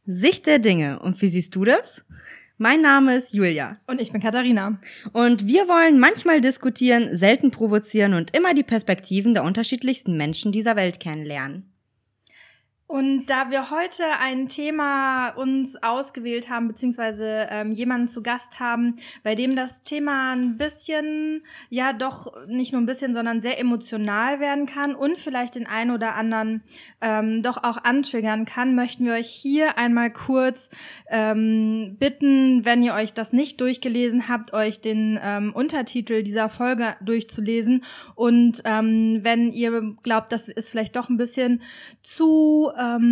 Sicht der Dinge. Und wie siehst du das? Mein Name ist Julia. Und ich bin Katharina. Und wir wollen manchmal diskutieren, selten provozieren und immer die Perspektiven der unterschiedlichsten Menschen dieser Welt kennenlernen. Und da wir heute ein Thema uns ausgewählt haben, beziehungsweise jemanden zu Gast haben, bei dem das Thema ein bisschen, ja doch nicht nur ein bisschen, sondern sehr emotional werden kann und vielleicht den einen oder anderen doch auch antriggern kann, möchten wir euch hier einmal kurz bitten, wenn ihr euch das nicht durchgelesen habt, euch den Untertitel dieser Folge durchzulesen. Und wenn ihr glaubt, das ist vielleicht doch ein bisschen zu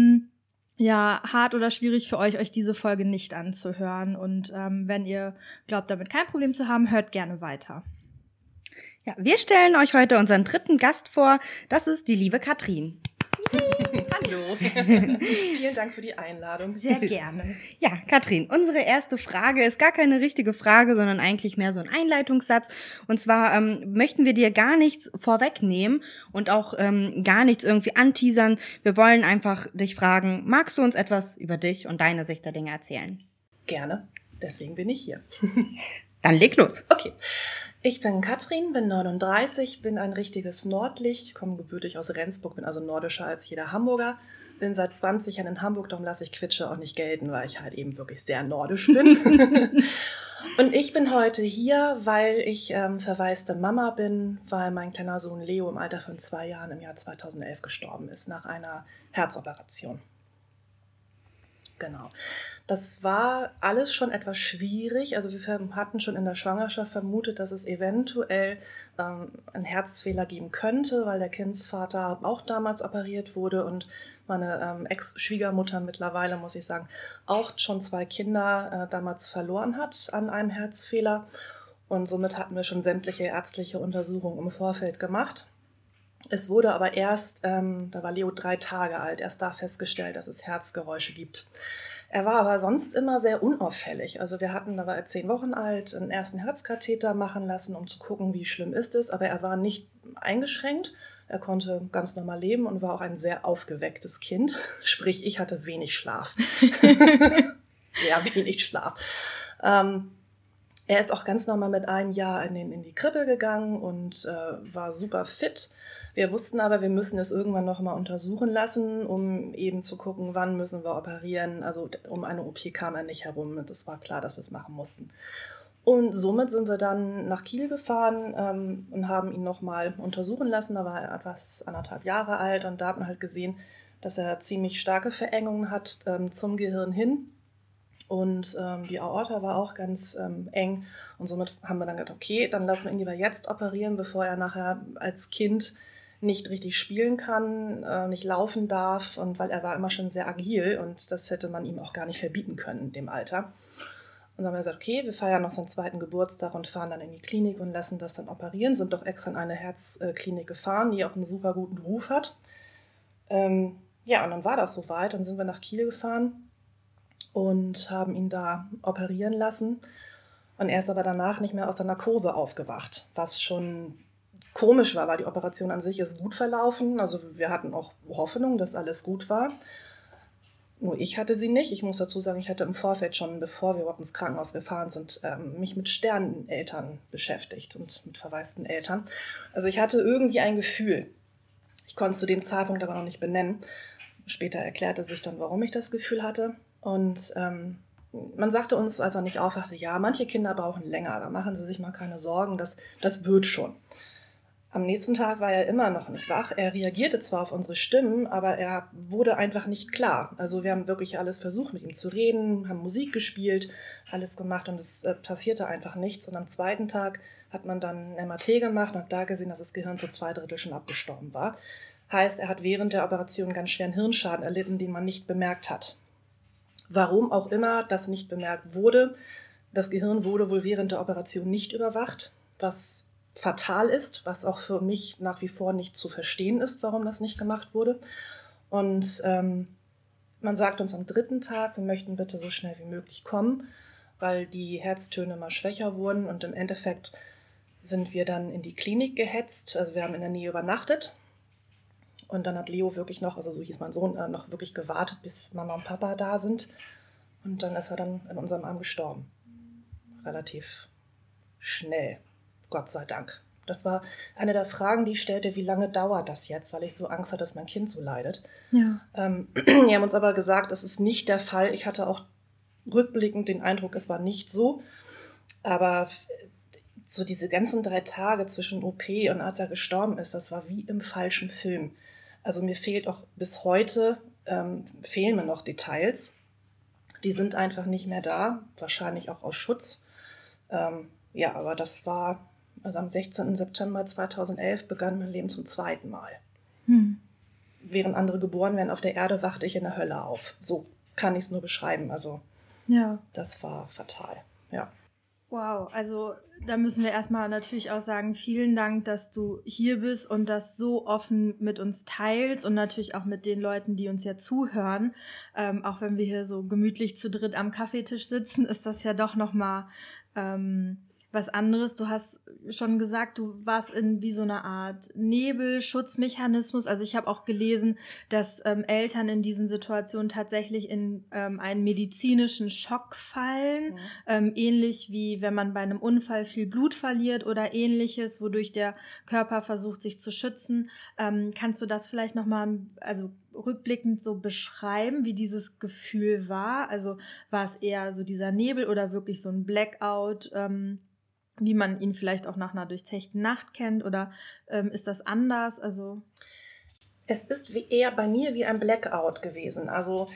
hart oder schwierig für euch diese Folge nicht anzuhören. Und wenn ihr glaubt, damit kein Problem zu haben, hört gerne weiter. Ja, wir stellen euch heute unseren dritten Gast vor. Das ist die liebe Katrin. Hallo. Vielen Dank für die Einladung. Sehr gerne. Ja, Katrin, unsere erste Frage ist gar keine richtige Frage, sondern eigentlich mehr so ein Einleitungssatz. Und zwar möchten wir dir gar nichts vorwegnehmen und auch gar nichts irgendwie anteasern. Wir wollen einfach dich fragen, magst du uns etwas über dich und deine Sicht der Dinge erzählen? Gerne, deswegen bin ich hier. Dann leg los. Okay, ich bin Katrin, bin 39, bin ein richtiges Nordlicht, komme gebürtig aus Rendsburg, bin also nordischer als jeder Hamburger. Bin seit 20 Jahren in Hamburg, darum lasse ich Quitsche auch nicht gelten, weil ich halt eben wirklich sehr nordisch bin. Und ich bin heute hier, weil ich verwaiste Mama bin, weil mein kleiner Sohn Leo im Alter von 2 Jahren im Jahr 2011 gestorben ist, nach einer Herzoperation. Genau. Das war alles schon etwas schwierig. Also wir hatten schon in der Schwangerschaft vermutet, dass es eventuell einen Herzfehler geben könnte, weil der Kindsvater auch damals operiert wurde und meine Ex-Schwiegermutter mittlerweile, muss ich sagen, auch schon 2 Kinder damals verloren hat an einem Herzfehler. Und somit hatten wir schon sämtliche ärztliche Untersuchungen im Vorfeld gemacht. Es wurde aber erst, da war Leo 3 Tage alt, erst da festgestellt, dass es Herzgeräusche gibt. Er war aber sonst immer sehr unauffällig. Also wir hatten, da war er 10 Wochen alt, einen ersten Herzkatheter machen lassen, um zu gucken, wie schlimm ist es. Aber er war nicht eingeschränkt. Er konnte ganz normal leben und war auch ein sehr aufgewecktes Kind. Sprich, ich hatte wenig Schlaf. Sehr wenig Schlaf. Er ist auch ganz normal mit 1 Jahr in die Krippe gegangen und war super fit. Wir wussten aber, wir müssen es irgendwann noch mal untersuchen lassen, um eben zu gucken, wann müssen wir operieren. Also um eine OP kam er nicht herum. Das war klar, dass wir es machen mussten. Und somit sind wir dann nach Kiel gefahren und haben ihn noch mal untersuchen lassen. Da war er etwas 1,5 Jahre alt und da hat man halt gesehen, dass er ziemlich starke Verengungen hat zum Gehirn hin. Und die Aorta war auch ganz eng. Und somit haben wir dann gedacht, okay, dann lassen wir ihn lieber jetzt operieren, bevor er nachher als Kind nicht richtig spielen kann, nicht laufen darf. Und weil er war immer schon sehr agil und das hätte man ihm auch gar nicht verbieten können in dem Alter. Und dann haben wir gesagt, okay, wir feiern noch seinen 2. Geburtstag und fahren dann in die Klinik und lassen das dann operieren. Sind doch extra in eine Herzklinik gefahren, die auch einen super guten Ruf hat. Und dann war das soweit. Dann sind wir nach Kiel gefahren und haben ihn da operieren lassen. Und er ist aber danach nicht mehr aus der Narkose aufgewacht, was schon komisch war, weil die Operation an sich ist gut verlaufen. Also wir hatten auch Hoffnung, dass alles gut war. Nur ich hatte sie nicht. Ich muss dazu sagen, ich hatte im Vorfeld schon, bevor wir überhaupt ins Krankenhaus gefahren sind, mich mit Sterneneltern beschäftigt und mit verwaisten Eltern. Also ich hatte irgendwie ein Gefühl. Ich konnte es zu dem Zeitpunkt aber noch nicht benennen. Später erklärte sich dann, warum ich das Gefühl hatte. Und man sagte uns, als er nicht aufwachte, ja, manche Kinder brauchen länger, da machen Sie sich mal keine Sorgen, das wird schon. Am nächsten Tag war er immer noch nicht wach. Er reagierte zwar auf unsere Stimmen, aber er wurde einfach nicht klar. Also wir haben wirklich alles versucht, mit ihm zu reden, haben Musik gespielt, alles gemacht und es passierte einfach nichts. Und am 2. Tag hat man dann ein MRT gemacht und hat da gesehen, dass das Gehirn zu 2/3 schon abgestorben war. Heißt, er hat während der Operation ganz schweren Hirnschaden erlitten, den man nicht bemerkt hat. Warum auch immer das nicht bemerkt wurde. Das Gehirn wurde wohl während der Operation nicht überwacht, was fatal ist, was auch für mich nach wie vor nicht zu verstehen ist, warum das nicht gemacht wurde. Und man sagt uns am 3. Tag, wir möchten bitte so schnell wie möglich kommen, weil die Herztöne immer schwächer wurden. Und im Endeffekt sind wir dann in die Klinik gehetzt. Also wir haben in der Nähe übernachtet Und dann hat Leo wirklich noch, also so hieß mein Sohn, noch wirklich gewartet, bis Mama und Papa da sind. Und dann ist er dann in unserem Arm gestorben. Relativ schnell, Gott sei Dank. Das war eine der Fragen, die ich stellte, wie lange dauert das jetzt, weil ich so Angst hatte, dass mein Kind so leidet. Ja. Die haben uns aber gesagt, das ist nicht der Fall. Ich hatte auch rückblickend den Eindruck, es war nicht so. Aber so diese ganzen 3 Tage zwischen OP und als er gestorben ist, das war wie im falschen Film. Also mir fehlt auch bis heute, fehlen mir noch Details. Die sind einfach nicht mehr da, wahrscheinlich auch aus Schutz. Ja, aber das war, also am 16. September 2011 begann mein Leben zum 2. Mal. Während andere geboren werden auf der Erde, wachte ich in der Hölle auf. So kann ich es nur beschreiben. Also Ja. das war fatal, ja. Wow, also da müssen wir erstmal natürlich auch sagen, vielen Dank, dass du hier bist und das so offen mit uns teilst und natürlich auch mit den Leuten, die uns ja zuhören. Auch wenn wir hier so gemütlich zu dritt am Kaffeetisch sitzen, ist das ja doch nochmal was anderes. Du hast schon gesagt, du warst in wie so einer Art Nebelschutzmechanismus. Also ich habe auch gelesen, dass Eltern in diesen Situationen tatsächlich in einen medizinischen Schock fallen. Ähnlich wie wenn man bei einem Unfall viel Blut verliert oder ähnliches, wodurch der Körper versucht, sich zu schützen. Kannst du das vielleicht nochmal, also rückblickend so beschreiben, wie dieses Gefühl war? Also war es eher so dieser Nebel oder wirklich so ein Blackout, wie man ihn vielleicht auch nach einer durchzechten Nacht kennt, oder ist das anders? Also Es ist eher bei mir wie ein Blackout gewesen. Also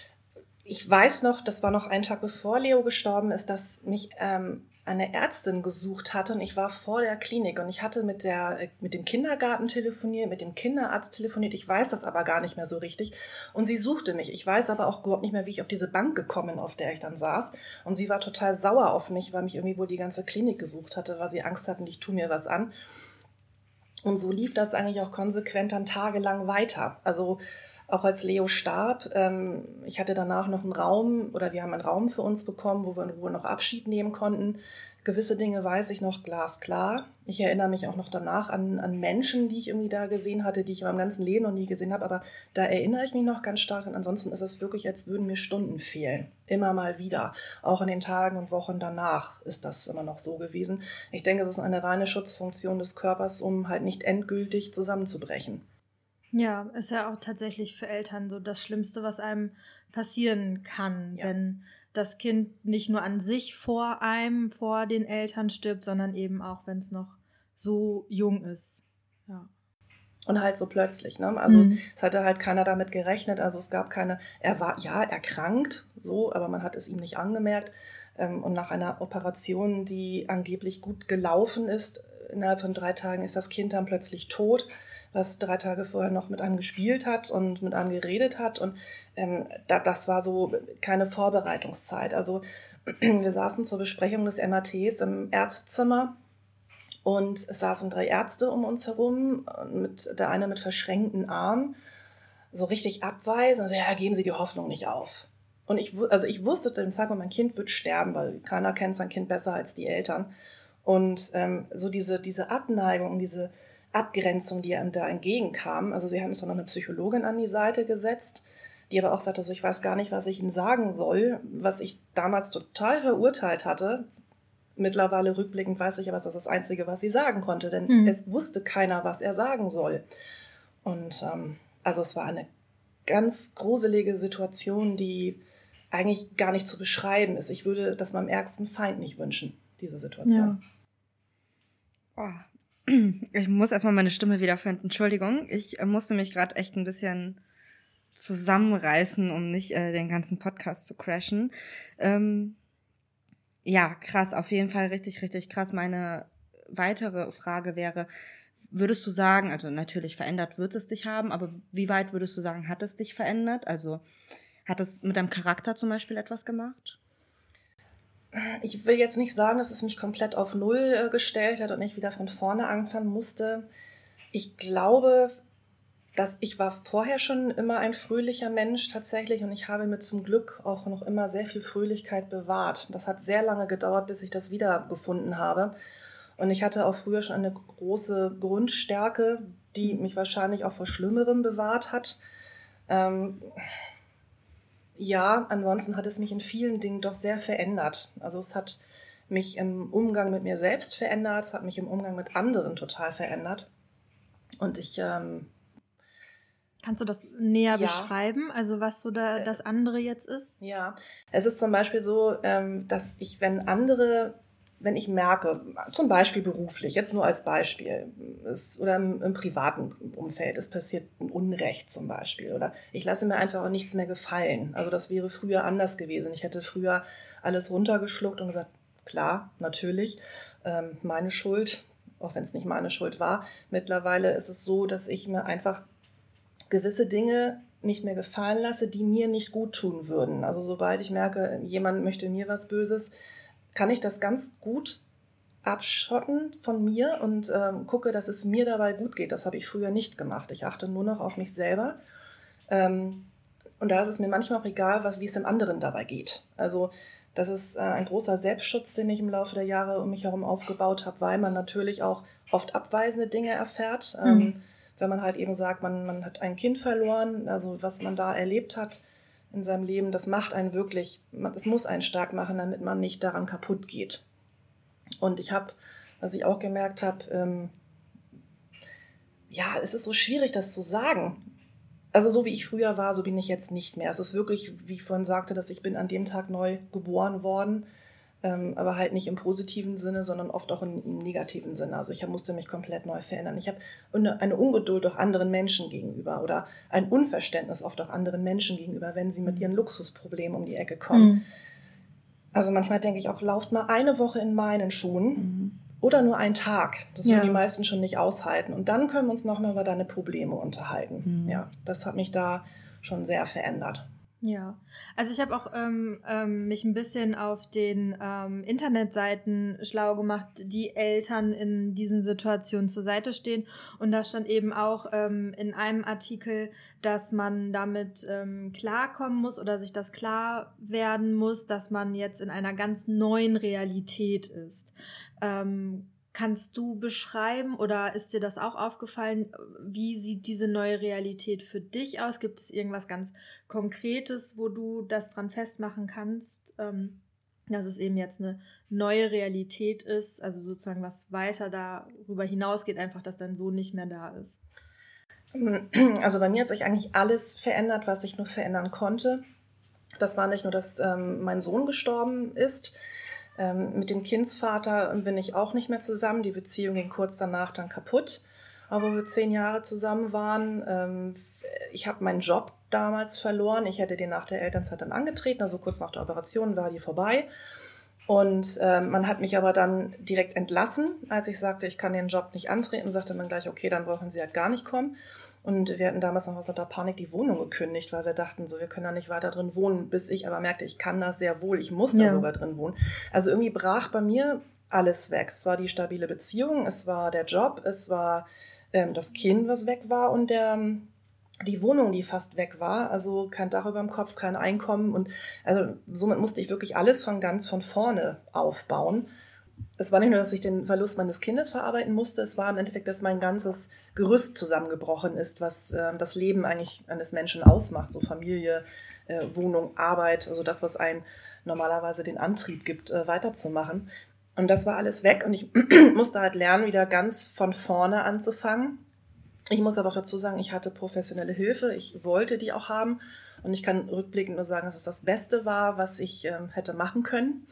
ich weiß noch, das war noch ein Tag bevor Leo gestorben ist, dass mich eine Ärztin gesucht hatte und ich war vor der Klinik und ich hatte mit dem Kindergarten telefoniert, mit dem Kinderarzt telefoniert, ich weiß das aber gar nicht mehr so richtig und sie suchte mich. Ich weiß aber auch überhaupt nicht mehr, wie ich auf diese Bank gekommen bin, auf der ich dann saß, und sie war total sauer auf mich, weil mich irgendwie wohl die ganze Klinik gesucht hatte, weil sie Angst hatten, ich tue mir was an. Und so lief das eigentlich auch konsequent dann tagelang weiter. Also auch als Leo starb, ich hatte danach noch einen Raum, oder wir haben einen Raum für uns bekommen, wo wir in Ruhe noch Abschied nehmen konnten. Gewisse Dinge weiß ich noch glasklar. Ich erinnere mich auch noch danach an Menschen, die ich irgendwie da gesehen hatte, die ich in meinem ganzen Leben noch nie gesehen habe. Aber da erinnere ich mich noch ganz stark. Und ansonsten ist es wirklich, als würden mir Stunden fehlen. Immer mal wieder. Auch in den Tagen und Wochen danach ist das immer noch so gewesen. Ich denke, es ist eine reine Schutzfunktion des Körpers, um halt nicht endgültig zusammenzubrechen. ja, ist ja auch tatsächlich für Eltern so das Schlimmste, was einem passieren kann, Ja. wenn das Kind nicht nur an sich vor den Eltern stirbt, sondern eben auch, wenn es noch so jung ist. Ja. Und halt so plötzlich, ne? Also es hatte halt keiner damit gerechnet, also es gab keine, er war ja erkrankt, so, aber man hat es ihm nicht angemerkt. Und nach einer Operation, die angeblich gut gelaufen ist, innerhalb von 3 Tagen ist das Kind dann plötzlich tot, was 3 Tage vorher noch mit einem gespielt hat und mit einem geredet hat. Und das war so keine Vorbereitungszeit. Also wir saßen zur Besprechung des MRTs im Ärztezimmer. Und es saßen 3 Ärzte um uns herum, der eine mit verschränkten Armen, so richtig abweisend, also ja, geben Sie die Hoffnung nicht auf. Und ich wusste zu dem Zeitpunkt, mein Kind wird sterben, weil keiner kennt sein Kind besser als die Eltern. Und so diese Abneigung, diese Abgrenzung, die einem da entgegenkam, also sie haben uns dann noch eine Psychologin an die Seite gesetzt, die aber auch sagte, so, ich weiß gar nicht, was ich Ihnen sagen soll, was ich damals total verurteilt hatte. Mittlerweile rückblickend weiß ich aber, es ist das Einzige, was sie sagen konnte, denn es wusste keiner, was er sagen soll. Und also es war eine ganz gruselige Situation, die eigentlich gar nicht zu beschreiben ist. Ich würde das meinem ärgsten Feind nicht wünschen, diese Situation. Oh. Ich muss erstmal meine Stimme wiederfinden. Entschuldigung, ich musste mich gerade echt ein bisschen zusammenreißen, um nicht den ganzen Podcast zu crashen. Ja, krass, auf jeden Fall richtig, richtig krass. Meine weitere Frage wäre, würdest du sagen, also natürlich verändert wird es dich haben, aber wie weit würdest du sagen, hat es dich verändert? Also hat es mit deinem Charakter zum Beispiel etwas gemacht? Ich will jetzt nicht sagen, dass es mich komplett auf Null gestellt hat und ich wieder von vorne anfangen musste. Ich glaube, dass ich war vorher schon immer ein fröhlicher Mensch tatsächlich und ich habe mir zum Glück auch noch immer sehr viel Fröhlichkeit bewahrt. Das hat sehr lange gedauert, bis ich das wiedergefunden habe. Und ich hatte auch früher schon eine große Grundstärke, die mich wahrscheinlich auch vor Schlimmerem bewahrt hat. Ja, ansonsten hat es mich in vielen Dingen doch sehr verändert. Also es hat mich im Umgang mit mir selbst verändert, es hat mich im Umgang mit anderen total verändert. Und ich... Kannst du das näher beschreiben, also was so das andere jetzt ist? Ja, es ist zum Beispiel so, dass ich, wenn ich merke, zum Beispiel beruflich, jetzt nur als Beispiel, oder im privaten Umfeld, es passiert ein Unrecht zum Beispiel, oder ich lasse mir einfach auch nichts mehr gefallen. Also das wäre früher anders gewesen. Ich hätte früher alles runtergeschluckt und gesagt, klar, natürlich, meine Schuld, auch wenn es nicht meine Schuld war. Mittlerweile ist es so, dass ich mir einfach gewisse Dinge nicht mehr gefallen lasse, die mir nicht gut tun würden. Also sobald ich merke, jemand möchte mir was Böses, kann ich das ganz gut abschotten von mir und gucke, dass es mir dabei gut geht. Das habe ich früher nicht gemacht. Ich achte nur noch auf mich selber. Und da ist es mir manchmal auch egal, wie es dem anderen dabei geht. Also das ist ein großer Selbstschutz, den ich im Laufe der Jahre um mich herum aufgebaut habe, weil man natürlich auch oft abweisende Dinge erfährt. Wenn man halt eben sagt, man hat ein Kind verloren, also was man da erlebt hat in seinem Leben, das macht einen wirklich, es muss einen stark machen, damit man nicht daran kaputt geht. Und was ich auch gemerkt habe, es ist so schwierig, das zu sagen. Also so wie ich früher war, so bin ich jetzt nicht mehr. Es ist wirklich, wie ich vorhin sagte, dass ich bin an dem Tag neu geboren worden, aber halt nicht im positiven Sinne, sondern oft auch im negativen Sinne. Also ich musste mich komplett neu verändern. Ich habe eine Ungeduld auch anderen Menschen gegenüber oder ein Unverständnis oft auch anderen Menschen gegenüber, wenn sie mit ihren Luxusproblemen um die Ecke kommen. Also manchmal denke ich auch, lauft mal eine Woche in meinen Schuhen oder nur einen Tag. Das würden die meisten schon nicht aushalten. Und dann können wir uns nochmal über deine Probleme unterhalten. Ja, das hat mich da schon sehr verändert. Ja, also ich habe auch mich ein bisschen auf den Internetseiten schlau gemacht, die Eltern in diesen Situationen zur Seite stehen. Und da stand eben auch in einem Artikel, dass man damit klarkommen muss oder sich das klar werden muss, dass man jetzt in einer ganz neuen Realität ist. Kannst du beschreiben oder ist dir das auch aufgefallen, wie sieht diese neue Realität für dich aus? Gibt es irgendwas ganz Konkretes, wo du das dran festmachen kannst, dass es eben jetzt eine neue Realität ist, also sozusagen was weiter darüber hinausgeht, einfach, dass dein Sohn nicht mehr da ist? Also bei mir hat sich eigentlich alles verändert, was ich nur verändern konnte. Das war nicht nur, dass mein Sohn gestorben ist. Mit dem Kindsvater bin ich auch nicht mehr zusammen. Die Beziehung ging kurz danach dann kaputt, aber wo wir 10 Jahre zusammen waren. Ich habe meinen Job damals verloren. Ich hätte den nach der Elternzeit dann angetreten, also kurz nach der Operation war die vorbei. Und man hat mich aber dann direkt entlassen, als ich sagte, ich kann den Job nicht antreten, sagte man gleich, okay, dann brauchen Sie halt gar nicht kommen. Und wir hatten damals noch was unter Panik die Wohnung gekündigt, weil wir dachten, so, wir können da nicht weiter drin wohnen, bis ich aber merkte, ich kann das sehr wohl, ich muss da sogar drin wohnen. Also irgendwie brach bei mir alles weg. Es war die stabile Beziehung, es war der Job, es war das Kind, was weg war und die Wohnung, die fast weg war, also kein Dach über dem Kopf, kein Einkommen und also somit musste ich wirklich alles von vorne aufbauen. Es war nicht nur, dass ich den Verlust meines Kindes verarbeiten musste, es war im Endeffekt, dass mein ganzes Gerüst zusammengebrochen ist, was das Leben eigentlich eines Menschen ausmacht, so Familie, Wohnung, Arbeit, also das, was einem normalerweise den Antrieb gibt, weiterzumachen. Und das war alles weg und ich musste halt lernen, wieder ganz von vorne anzufangen. Ich muss aber auch dazu sagen, ich hatte professionelle Hilfe, ich wollte die auch haben und ich kann rückblickend nur sagen, dass es das Beste war, was ich hätte machen können.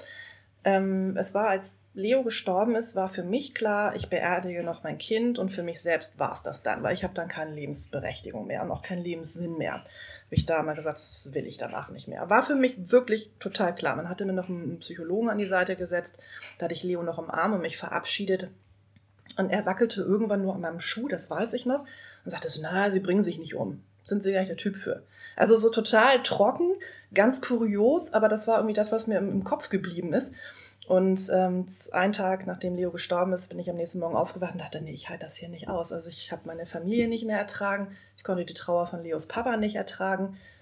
Es war, als Leo gestorben ist, war für mich klar, ich beerdige noch mein Kind und für mich selbst war es das dann, weil ich habe dann keine Lebensberechtigung mehr und auch keinen Lebenssinn mehr. Habe ich da mal gesagt, das will ich danach nicht mehr. War für mich wirklich total klar. Man hatte mir noch einen Psychologen an die Seite gesetzt, da hatte ich Leo noch im Arm und mich verabschiedet. Und er wackelte irgendwann nur an meinem Schuh, das weiß ich noch, und sagte so, na, Sie bringen sich nicht um. Sind Sie gar nicht der Typ für. Also so total trocken, ganz kurios, aber das war irgendwie das, was mir im Kopf geblieben ist. Und einen Tag, nachdem Leo gestorben ist, bin ich am nächsten Morgen aufgewacht und dachte, nee, ich halte das hier nicht aus. Also ich habe meine Familie nicht mehr ertragen, ich konnte die Trauer von Leos Papa nicht ertragen.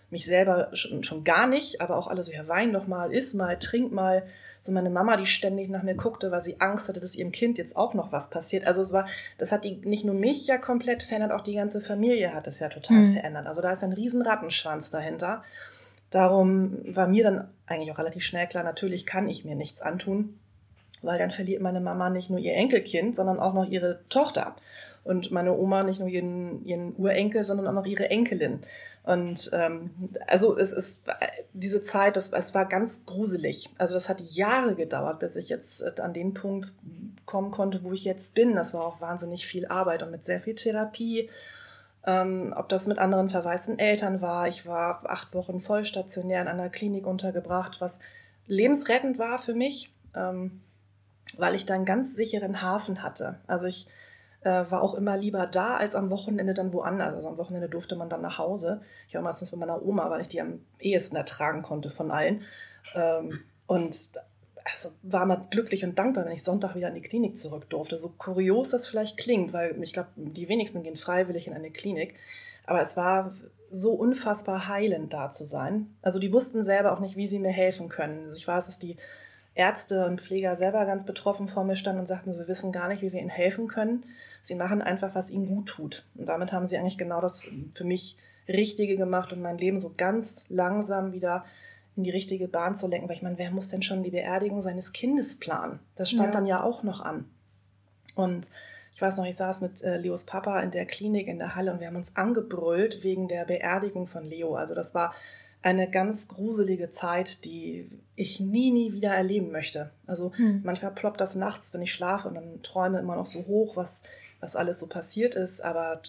mich selber schon gar nicht, aber auch alle so, ja, wein doch mal, iss mal, trink mal. So meine Mama, die ständig nach mir guckte, weil sie Angst hatte, dass ihrem Kind jetzt auch noch was passiert. Also das hat nicht nur mich ja komplett verändert, auch die ganze Familie hat es ja total verändert. Also da ist ein riesen Rattenschwanz dahinter. Darum war mir dann eigentlich auch relativ schnell klar, natürlich kann ich mir nichts antun, weil dann verliert meine Mama nicht nur ihr Enkelkind, sondern auch noch ihre Tochter. Und meine Oma nicht nur ihren Urenkel, sondern auch noch ihre Enkelin. Und also es ist diese Zeit, es war ganz gruselig. Also das hat Jahre gedauert, bis ich jetzt an den Punkt kommen konnte, wo ich jetzt bin. Das war auch wahnsinnig viel Arbeit und mit sehr viel Therapie. Ob das mit anderen verwaisten Eltern war. Ich war 8 Wochen vollstationär in einer Klinik untergebracht, was lebensrettend war für mich, weil ich da einen ganz sicheren Hafen hatte. Also ich war auch immer lieber da, als am Wochenende dann woanders. Also am Wochenende durfte man dann nach Hause. Ich war meistens bei meiner Oma, weil ich die am ehesten ertragen konnte von allen. Und also war mal glücklich und dankbar, wenn ich Sonntag wieder in die Klinik zurück durfte. So kurios das vielleicht klingt, weil ich glaube, die wenigsten gehen freiwillig in eine Klinik. Aber es war so unfassbar heilend, da zu sein. Also die wussten selber auch nicht, wie sie mir helfen können. Also ich weiß, dass die Ärzte und Pfleger selber ganz betroffen vor mir standen und sagten, wir wissen gar nicht, wie wir ihnen helfen können. Sie machen einfach, was ihnen gut tut. Und damit haben sie eigentlich genau das für mich Richtige gemacht und mein Leben so ganz langsam wieder in die richtige Bahn zu lenken. Weil ich meine, wer muss denn schon die Beerdigung seines Kindes planen? Das stand dann ja auch noch an. Und ich weiß noch, ich saß mit Leos Papa in der Klinik in der Halle und wir haben uns angebrüllt wegen der Beerdigung von Leo. Also das war eine ganz gruselige Zeit, die ich nie wieder erleben möchte. Also manchmal ploppt das nachts, wenn ich schlafe und dann träume immer noch so hoch, was alles so passiert ist. Aber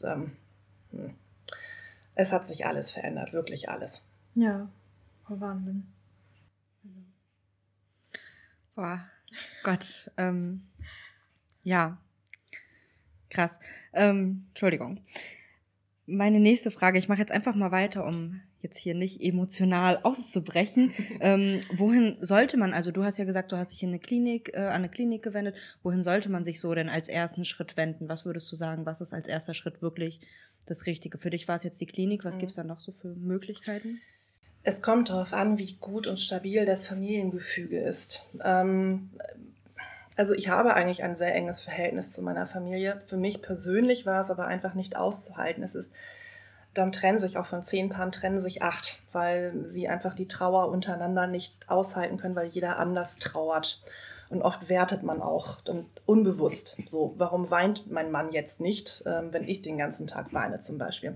es hat sich alles verändert, wirklich alles. Ja, oh, Wahnsinn. Boah, Gott, ja, krass. Entschuldigung. Meine nächste Frage, ich mache jetzt einfach mal weiter, um jetzt hier nicht emotional auszubrechen. Wohin sollte man, also du hast ja gesagt, du hast dich in eine Klinik, an eine Klinik gewendet. Wohin sollte man sich so denn als ersten Schritt wenden? Was würdest du sagen, was ist als erster Schritt wirklich das Richtige? Für dich war es jetzt die Klinik, was gibt es da noch so für Möglichkeiten? Es kommt darauf an, wie gut und stabil das Familiengefüge ist. Also ich habe eigentlich ein sehr enges Verhältnis zu meiner Familie. Für mich persönlich war es aber einfach nicht auszuhalten. Dann trennen sich auch von 10 Paaren, trennen sich 8, weil sie einfach die Trauer untereinander nicht aushalten können, weil jeder anders trauert. Und oft wertet man auch und unbewusst so, warum weint mein Mann jetzt nicht, wenn ich den ganzen Tag weine zum Beispiel.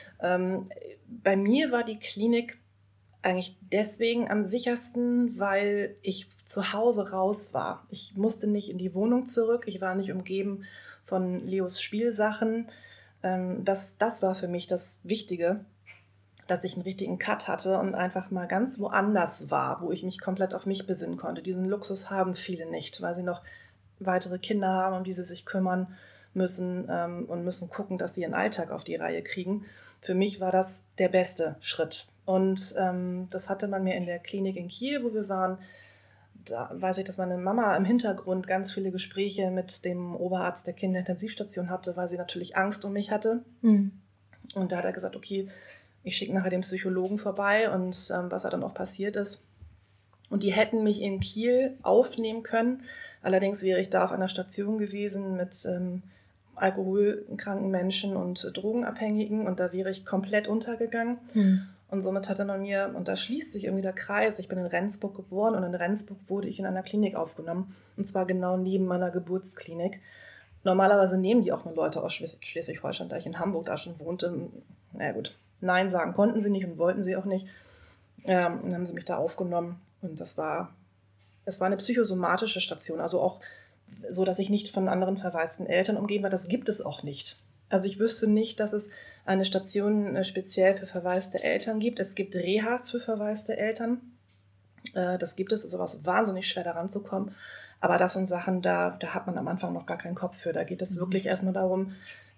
Bei mir war die Klinik eigentlich deswegen am sichersten, weil ich zu Hause raus war. Ich musste nicht in die Wohnung zurück, ich war nicht umgeben von Leos Spielsachen. Das war für mich das Wichtige, dass ich einen richtigen Cut hatte und einfach mal ganz woanders war, wo ich mich komplett auf mich besinnen konnte. Diesen Luxus haben viele nicht, weil sie noch weitere Kinder haben, um die sie sich kümmern müssen und müssen gucken, dass sie ihren Alltag auf die Reihe kriegen. Für mich war das der beste Schritt. Und das hatte man mir in der Klinik in Kiel, wo wir waren. Da weiß ich, dass meine Mama im Hintergrund ganz viele Gespräche mit dem Oberarzt der Kinderintensivstation hatte, weil sie natürlich Angst um mich hatte. Und da hat er gesagt, okay, ich schicke nachher den Psychologen vorbei und was dann auch passiert ist. Und die hätten mich in Kiel aufnehmen können. Allerdings wäre ich da auf einer Station gewesen mit alkoholkranken Menschen und Drogenabhängigen und da wäre ich komplett untergegangen. Und somit hatte man mir, und da schließt sich irgendwie der Kreis, ich bin in Rendsburg geboren und in Rendsburg wurde ich in einer Klinik aufgenommen. Und zwar genau neben meiner Geburtsklinik. Normalerweise nehmen die auch nur Leute aus Schleswig-Holstein, da ich in Hamburg da schon wohnte. Naja gut, nein sagen konnten sie nicht und wollten sie auch nicht. Dann haben sie mich da aufgenommen und es war eine psychosomatische Station, also auch so, dass ich nicht von anderen verwaisten Eltern umgeben war. Das gibt es auch nicht. Also ich wüsste nicht, dass es eine Station speziell für verwaiste Eltern gibt. Es gibt Rehas für verwaiste Eltern. Das gibt es, ist aber so wahnsinnig schwer daran zu kommen. Aber das sind Sachen, da hat man am Anfang noch gar keinen Kopf für. Da geht es wirklich erstmal darum,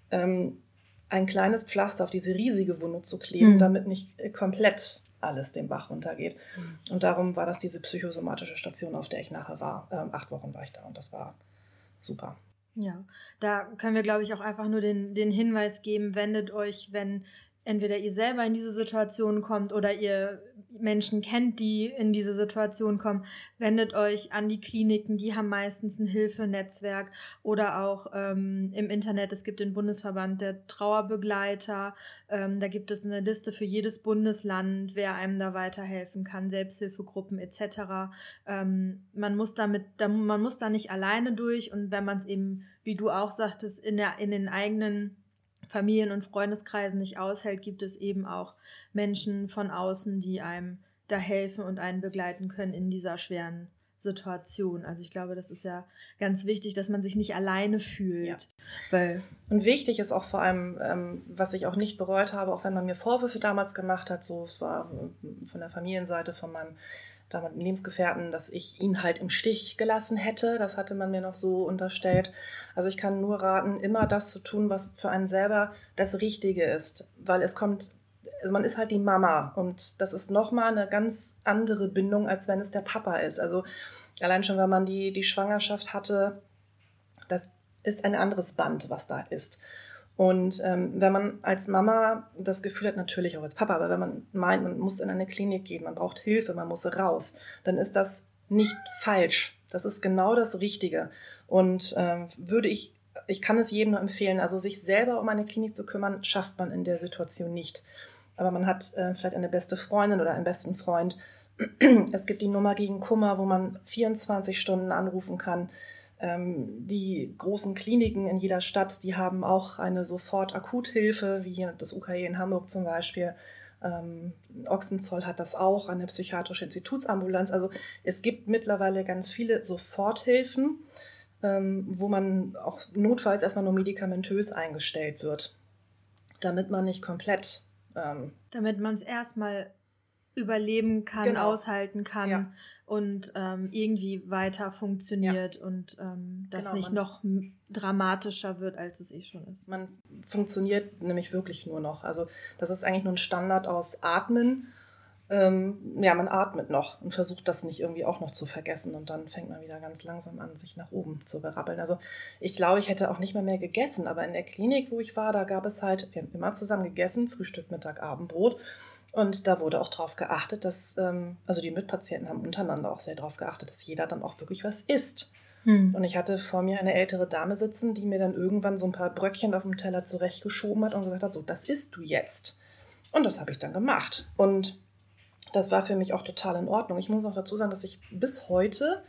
ein kleines Pflaster auf diese riesige Wunde zu kleben, damit nicht komplett alles den Bach runtergeht. Und darum war das diese psychosomatische Station, auf der ich nachher war. 8 Wochen war ich da und das war super. Ja, da können wir, glaube ich, auch einfach nur den Hinweis geben, wendet euch, wenn entweder ihr selber in diese Situation kommt oder ihr Menschen kennt, die in diese Situation kommen, wendet euch an die Kliniken, die haben meistens ein Hilfenetzwerk oder auch im Internet, es gibt den Bundesverband der Trauerbegleiter, da gibt es eine Liste für jedes Bundesland, wer einem da weiterhelfen kann, Selbsthilfegruppen etc. Man muss da nicht alleine durch, und wenn man es eben, wie du auch sagtest, in den eigenen Familien- und Freundeskreisen nicht aushält, gibt es eben auch Menschen von außen, die einem da helfen und einen begleiten können in dieser schweren Situation. Also ich glaube, das ist ja ganz wichtig, dass man sich nicht alleine fühlt. Ja. Und wichtig ist auch vor allem, was ich auch nicht bereut habe, auch wenn man mir Vorwürfe damals gemacht hat, so es war von der Familienseite von meinem damaligen Lebensgefährten, dass ich ihn halt im Stich gelassen hätte. Das hatte man mir noch so unterstellt. Also ich kann nur raten, immer das zu tun, was für einen selber das Richtige ist. Weil man ist halt die Mama, und das ist nochmal eine ganz andere Bindung, als wenn es der Papa ist. Also allein schon, wenn man die Schwangerschaft hatte, das ist ein anderes Band, was da ist. Und wenn man als Mama das Gefühl hat, natürlich auch als Papa, aber wenn man meint, man muss in eine Klinik gehen, man braucht Hilfe, man muss raus, dann ist das nicht falsch. Das ist genau das Richtige. Und ich kann es jedem nur empfehlen, also sich selber um eine Klinik zu kümmern, schafft man in der Situation nicht. Aber man hat vielleicht eine beste Freundin oder einen besten Freund. Es gibt die Nummer gegen Kummer, wo man 24 Stunden anrufen kann. Die großen Kliniken in jeder Stadt, die haben auch eine Sofort-Akuthilfe, wie hier das UKE in Hamburg zum Beispiel. Ochsenzoll hat das auch, eine psychiatrische Institutsambulanz. Also es gibt mittlerweile ganz viele Soforthilfen, wo man auch notfalls erstmal nur medikamentös eingestellt wird, damit man nicht komplett... damit man es erstmal überleben kann, genau, aushalten kann, ja, und irgendwie weiter funktioniert, ja, und das genau, nicht noch dramatischer wird, als es schon ist. Man funktioniert nämlich wirklich nur noch. Also das ist eigentlich nur ein Standard aus Atmen. Man atmet noch und versucht das nicht irgendwie auch noch zu vergessen, und dann fängt man wieder ganz langsam an, sich nach oben zu berappeln. Also ich glaube, ich hätte auch nicht mehr gegessen, aber in der Klinik, wo ich war, da gab es halt, wir haben immer zusammen gegessen, Frühstück, Mittag, Abendbrot. Und da wurde auch darauf geachtet, dass, also die Mitpatienten haben untereinander auch sehr darauf geachtet, dass jeder dann auch wirklich was isst. Und ich hatte vor mir eine ältere Dame sitzen, die mir dann irgendwann so ein paar Bröckchen auf dem Teller zurechtgeschoben hat und gesagt hat, so, das isst du jetzt. Und das habe ich dann gemacht. Und das war für mich auch total in Ordnung. Ich muss auch dazu sagen, dass ich bis heute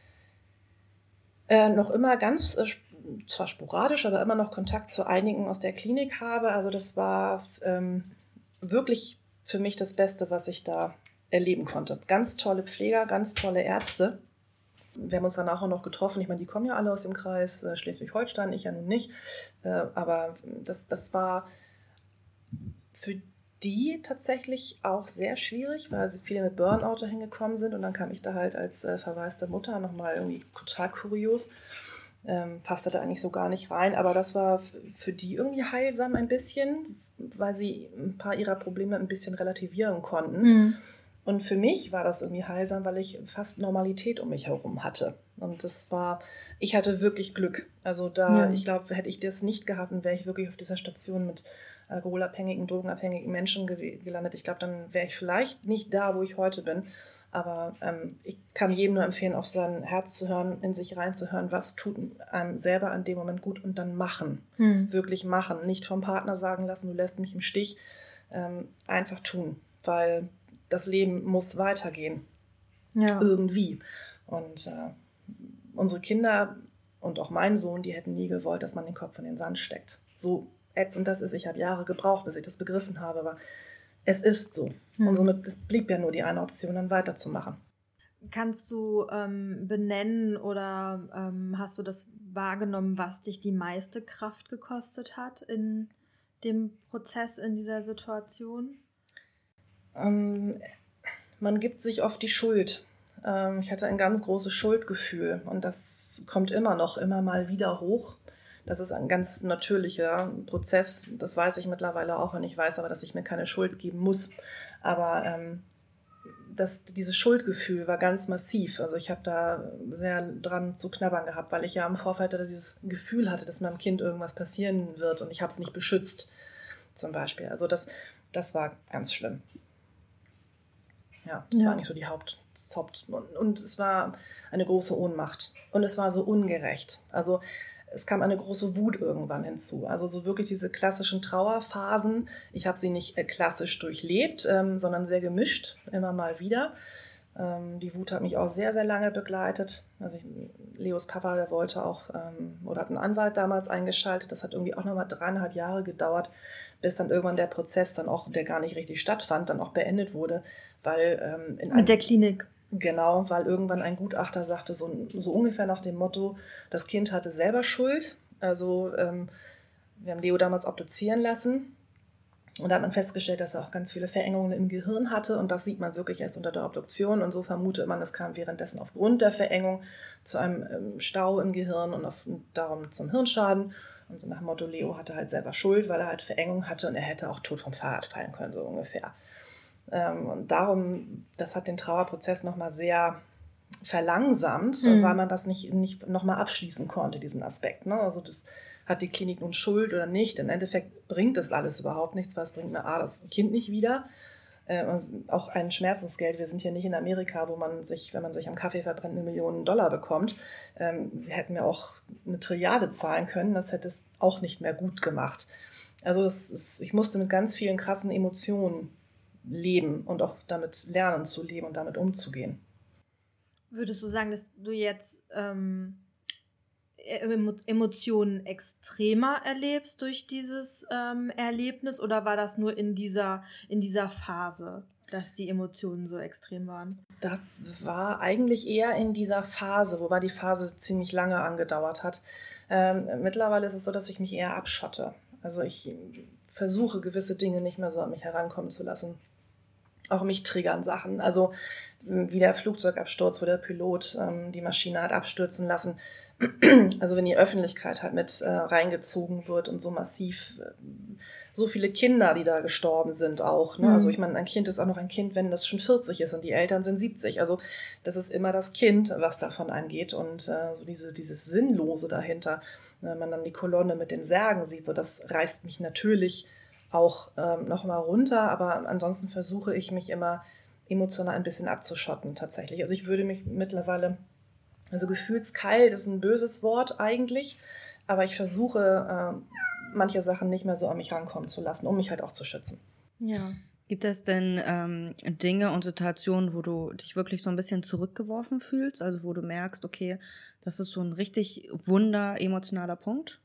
noch immer ganz, zwar sporadisch, aber immer noch Kontakt zu einigen aus der Klinik habe. Also das war wirklich für mich das Beste, was ich da erleben konnte. Ganz tolle Pfleger, ganz tolle Ärzte. Wir haben uns danach auch noch getroffen. Ich meine, die kommen ja alle aus dem Kreis Schleswig-Holstein, ich ja nun nicht. Aber das war für die tatsächlich auch sehr schwierig, weil sie viele mit Burnout hingekommen sind. Und dann kam ich da halt als verwaiste Mutter nochmal irgendwie total kurios. Passte da eigentlich so gar nicht rein. Aber das war für die irgendwie heilsam ein bisschen, weil sie ein paar ihrer Probleme ein bisschen relativieren konnten. Mhm. Und für mich war das irgendwie heilsam, weil ich fast Normalität um mich herum hatte. Und ich hatte wirklich Glück. Also ich glaube, hätte ich das nicht gehabt, dann wäre ich wirklich auf dieser Station mit alkoholabhängigen, drogenabhängigen Menschen gelandet. Ich glaube, dann wäre ich vielleicht nicht da, wo ich heute bin. Aber ich kann jedem nur empfehlen, auf sein Herz zu hören, in sich reinzuhören, was tut einem selber an dem Moment gut, und dann machen. Wirklich machen. Nicht vom Partner sagen lassen, du lässt mich im Stich. Einfach tun, weil das Leben muss weitergehen. Ja. Irgendwie. Und unsere Kinder und auch mein Sohn, die hätten nie gewollt, dass man den Kopf in den Sand steckt. So ätzend das ist. Ich habe Jahre gebraucht, bis ich das begriffen habe, aber es ist so. Und somit es blieb ja nur die eine Option, dann weiterzumachen. Kannst du benennen oder hast du das wahrgenommen, was dich die meiste Kraft gekostet hat in dem Prozess, in dieser Situation? Man gibt sich oft die Schuld. Ich hatte ein ganz großes Schuldgefühl, und das kommt immer mal wieder hoch. Das ist ein ganz natürlicher Prozess, das weiß ich mittlerweile auch, und ich weiß aber, dass ich mir keine Schuld geben muss. Aber dieses Schuldgefühl war ganz massiv. Also ich habe da sehr dran zu knabbern gehabt, weil ich ja im Vorfeld dieses Gefühl hatte, dass meinem Kind irgendwas passieren wird, und ich habe es nicht beschützt. zum Beispiel. Also das war ganz schlimm. Ja, das war eigentlich so die Haupt. Und es war eine große Ohnmacht. Und es war so ungerecht. Also es kam eine große Wut irgendwann hinzu. Also so wirklich diese klassischen Trauerphasen. Ich habe sie nicht klassisch durchlebt, sondern sehr gemischt, immer mal wieder. Die Wut hat mich auch sehr, sehr lange begleitet. Also Leos Papa, der wollte auch, oder hat einen Anwalt damals eingeschaltet. Das hat irgendwie auch nochmal 3,5 Jahre gedauert, bis dann irgendwann der Prozess dann auch, der gar nicht richtig stattfand, dann auch beendet wurde. Weil, mit der Klinik. Genau, weil irgendwann ein Gutachter sagte, so ungefähr nach dem Motto, das Kind hatte selber Schuld. Also wir haben Leo damals obduzieren lassen. Und da hat man festgestellt, dass er auch ganz viele Verengungen im Gehirn hatte. Und das sieht man wirklich erst unter der Obduktion. Und so vermutet man, es kam währenddessen aufgrund der Verengung zu einem Stau im Gehirn und darum zum Hirnschaden. Und so nach dem Motto, Leo hatte halt selber Schuld, weil er halt Verengung hatte und er hätte auch tot vom Fahrrad fallen können, so ungefähr. Und darum, das hat den Trauerprozess nochmal sehr verlangsamt, weil man das nicht nochmal abschließen konnte, diesen Aspekt. Ne? Also das hat die Klinik nun Schuld oder nicht. Im Endeffekt bringt das alles überhaupt nichts, weil es bringt mir das Kind nicht wieder. Auch ein Schmerzensgeld. Wir sind hier nicht in Amerika, wo man sich, wenn man sich am Kaffee verbrennt, $1 Million bekommt. Sie hätten mir auch eine Trilliarde zahlen können. Das hätte es auch nicht mehr gut gemacht. Also ich musste mit ganz vielen krassen Emotionen leben und auch damit lernen zu leben und damit umzugehen. Würdest du sagen, dass du jetzt Emotionen extremer erlebst durch dieses Erlebnis oder war das nur in dieser Phase, dass die Emotionen so extrem waren? Das war eigentlich eher in dieser Phase, wobei die Phase ziemlich lange angedauert hat. Mittlerweile ist es so, dass ich mich eher abschotte. Also ich versuche, gewisse Dinge nicht mehr so an mich herankommen zu lassen. Auch mich triggern Sachen. Also wie der Flugzeugabsturz, wo der Pilot die Maschine hat abstürzen lassen. Also wenn die Öffentlichkeit halt mit reingezogen wird und so massiv, so viele Kinder, die da gestorben sind auch. Ne? Also ich meine, ein Kind ist auch noch ein Kind, wenn das schon 40 ist und die Eltern sind 70. Also das ist immer das Kind, was davon angeht. Und so dieses Sinnlose dahinter, wenn man dann die Kolonne mit den Särgen sieht, so das reißt mich natürlich auch nochmal runter. Aber ansonsten versuche ich mich immer emotional ein bisschen abzuschotten tatsächlich. Also ich würde mich mittlerweile, also gefühlskalt ist ein böses Wort eigentlich, aber ich versuche manche Sachen nicht mehr so an mich rankommen zu lassen, um mich halt auch zu schützen. Ja. Gibt es denn Dinge und Situationen, wo du dich wirklich so ein bisschen zurückgeworfen fühlst? Also wo du merkst, okay, das ist so ein richtig emotionaler Punkt?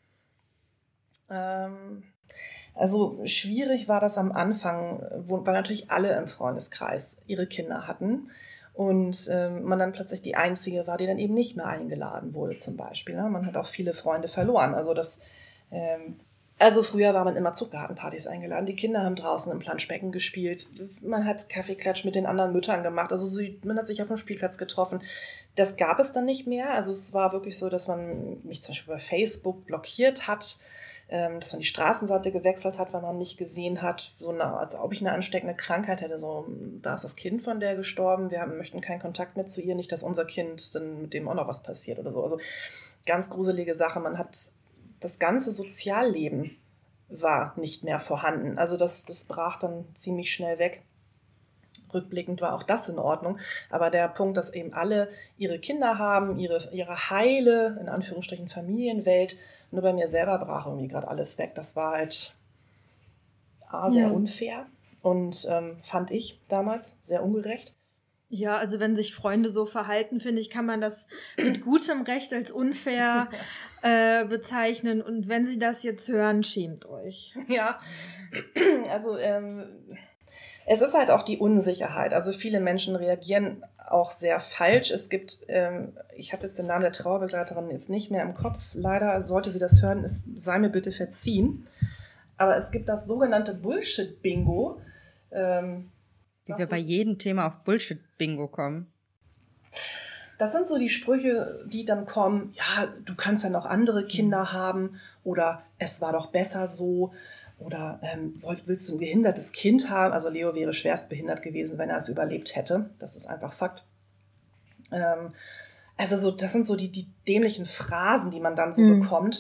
Also schwierig war das am Anfang, weil natürlich alle im Freundeskreis ihre Kinder hatten und man dann plötzlich die Einzige war, die dann eben nicht mehr eingeladen wurde zum Beispiel. Ne? Man hat auch viele Freunde verloren. Also früher war man immer zu Gartenpartys eingeladen. Die Kinder haben draußen im Planschbecken gespielt. Man hat Kaffeeklatsch mit den anderen Müttern gemacht. Also man hat sich auf dem Spielplatz getroffen. Das gab es dann nicht mehr. Also es war wirklich so, dass man mich zum Beispiel bei Facebook blockiert hat, dass man die Straßenseite gewechselt hat, weil man mich gesehen hat, als ob ich eine ansteckende Krankheit hätte. So, da ist das Kind von der gestorben, wir möchten keinen Kontakt mehr zu ihr, nicht, dass unser Kind, dann mit dem auch noch was passiert oder so. Also ganz gruselige Sache. Man hat das ganze Sozialleben war nicht mehr vorhanden. Also das brach dann ziemlich schnell weg. Rückblickend war auch das in Ordnung. Aber der Punkt, dass eben alle ihre Kinder haben, ihre heile, in Anführungsstrichen, Familienwelt, nur bei mir selber brach irgendwie gerade alles weg. Das war halt sehr unfair und fand ich damals sehr ungerecht. Ja, also wenn sich Freunde so verhalten, finde ich, kann man das mit gutem Recht als unfair bezeichnen. Und wenn Sie das jetzt hören, schämt euch. Ja, also es ist halt auch die Unsicherheit. Also viele Menschen reagieren auch sehr falsch. Es gibt, ich habe jetzt den Namen der Trauerbegleiterin jetzt nicht mehr im Kopf. Leider sollte sie das hören, es sei mir bitte verziehen. Aber es gibt das sogenannte Bullshit-Bingo. Wie wir bei jedem Thema auf Bullshit-Bingo kommen. Das sind so die Sprüche, die dann kommen, ja, du kannst ja noch andere Kinder haben oder es war doch besser so oder willst du ein behindertes Kind haben? Also Leo wäre schwerst behindert gewesen, wenn er es überlebt hätte. Das ist einfach Fakt. Also das sind so die dämlichen Phrasen, die man dann so bekommt.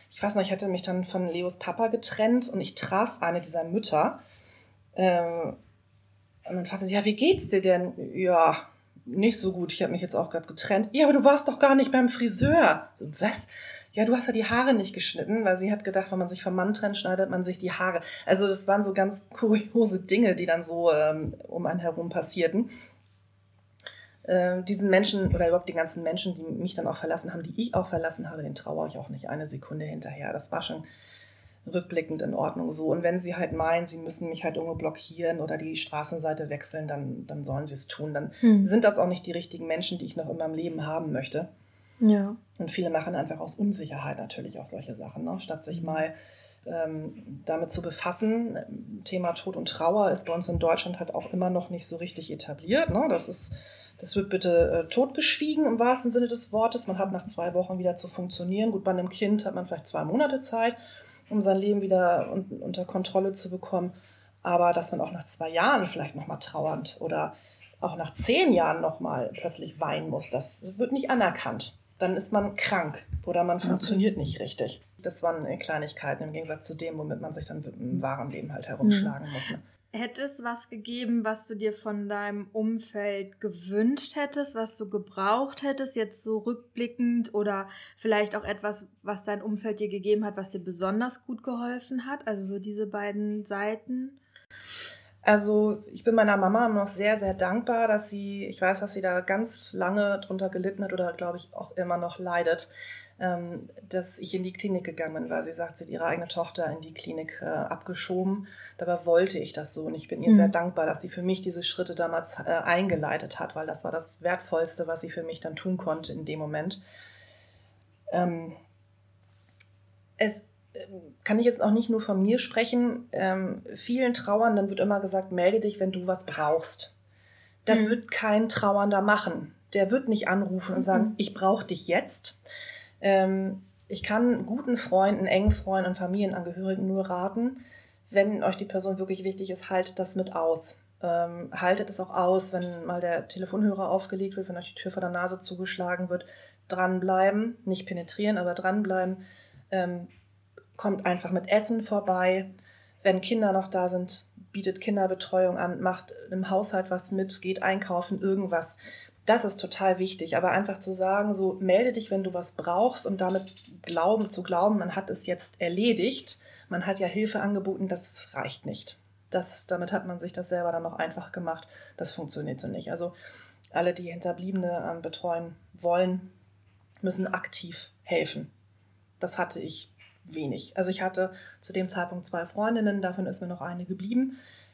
ich weiß noch, ich hatte mich dann von Leos Papa getrennt und ich traf eine dieser Mütter. Und dann fragte sie, ja, wie geht's dir denn? Ja, nicht so gut, ich habe mich jetzt auch gerade getrennt. Ja, aber du warst doch gar nicht beim Friseur. So, was? Ja, du hast ja die Haare nicht geschnitten, weil sie hat gedacht, wenn man sich vom Mann trennt, schneidet man sich die Haare. Also das waren so ganz kuriose Dinge, die dann so um einen herum passierten. Diesen Menschen oder überhaupt die ganzen Menschen, die mich dann auch verlassen haben, die ich auch verlassen habe, den trauere ich auch nicht eine Sekunde hinterher. Das war schon rückblickend in Ordnung so. Und wenn sie halt meinen, sie müssen mich halt irgendwo blockieren oder die Straßenseite wechseln, dann sollen sie es tun. Dann sind das auch nicht die richtigen Menschen, die ich noch in meinem Leben haben möchte. Ja. Und viele machen einfach aus Unsicherheit natürlich auch solche Sachen, ne? Statt sich mal damit zu befassen. Thema Tod und Trauer ist bei uns in Deutschland halt auch immer noch nicht so richtig etabliert. Ne? Das wird bitte totgeschwiegen im wahrsten Sinne des Wortes. Man hat nach 2 Wochen wieder zu funktionieren. Gut, bei einem Kind hat man vielleicht 2 Monate Zeit, um sein Leben wieder unter Kontrolle zu bekommen. Aber dass man auch nach 2 Jahren vielleicht nochmal trauernd oder auch nach 10 Jahren nochmal plötzlich weinen muss, das wird nicht anerkannt. Dann ist man krank oder man funktioniert nicht richtig. Das waren Kleinigkeiten im Gegensatz zu dem, womit man sich dann im wahren Leben halt herumschlagen muss. Ne? Hätte es was gegeben, was du dir von deinem Umfeld gewünscht hättest, was du gebraucht hättest, jetzt so rückblickend, oder vielleicht auch etwas, was dein Umfeld dir gegeben hat, was dir besonders gut geholfen hat? Also so diese beiden Seiten. Also ich bin meiner Mama noch sehr, sehr dankbar, dass ich weiß, dass sie da ganz lange drunter gelitten hat oder glaube ich auch immer noch leidet, dass ich in die Klinik gegangen bin, weil sie sagt, sie hat ihre eigene Tochter in die Klinik abgeschoben. Dabei wollte ich das so und ich bin ihr sehr dankbar, dass sie für mich diese Schritte damals eingeleitet hat, weil das war das Wertvollste, was sie für mich dann tun konnte in dem Moment. Kann ich jetzt auch nicht nur von mir sprechen. Vielen Trauernden wird immer gesagt, melde dich, wenn du was brauchst. Das wird kein Trauernder machen. Der wird nicht anrufen und sagen, ich brauche dich jetzt. Ich kann guten Freunden, engen Freunden und Familienangehörigen nur raten, wenn euch die Person wirklich wichtig ist, haltet das mit aus. Haltet es auch aus, wenn mal der Telefonhörer aufgelegt wird, wenn euch die Tür vor der Nase zugeschlagen wird. Dranbleiben, nicht penetrieren, aber dranbleiben. Kommt einfach mit Essen vorbei. Wenn Kinder noch da sind, bietet Kinderbetreuung an, macht im Haushalt was mit, geht einkaufen, irgendwas. Das ist total wichtig. Aber einfach zu sagen, so melde dich, wenn du was brauchst und damit zu glauben, man hat es jetzt erledigt, man hat ja Hilfe angeboten, das reicht nicht. Damit hat man sich das selber dann noch einfach gemacht. Das funktioniert so nicht. Also alle, die Hinterbliebene betreuen wollen, müssen aktiv helfen. Das hatte ich wenig. Also ich hatte zu dem Zeitpunkt 2 Freundinnen, davon ist mir noch eine geblieben,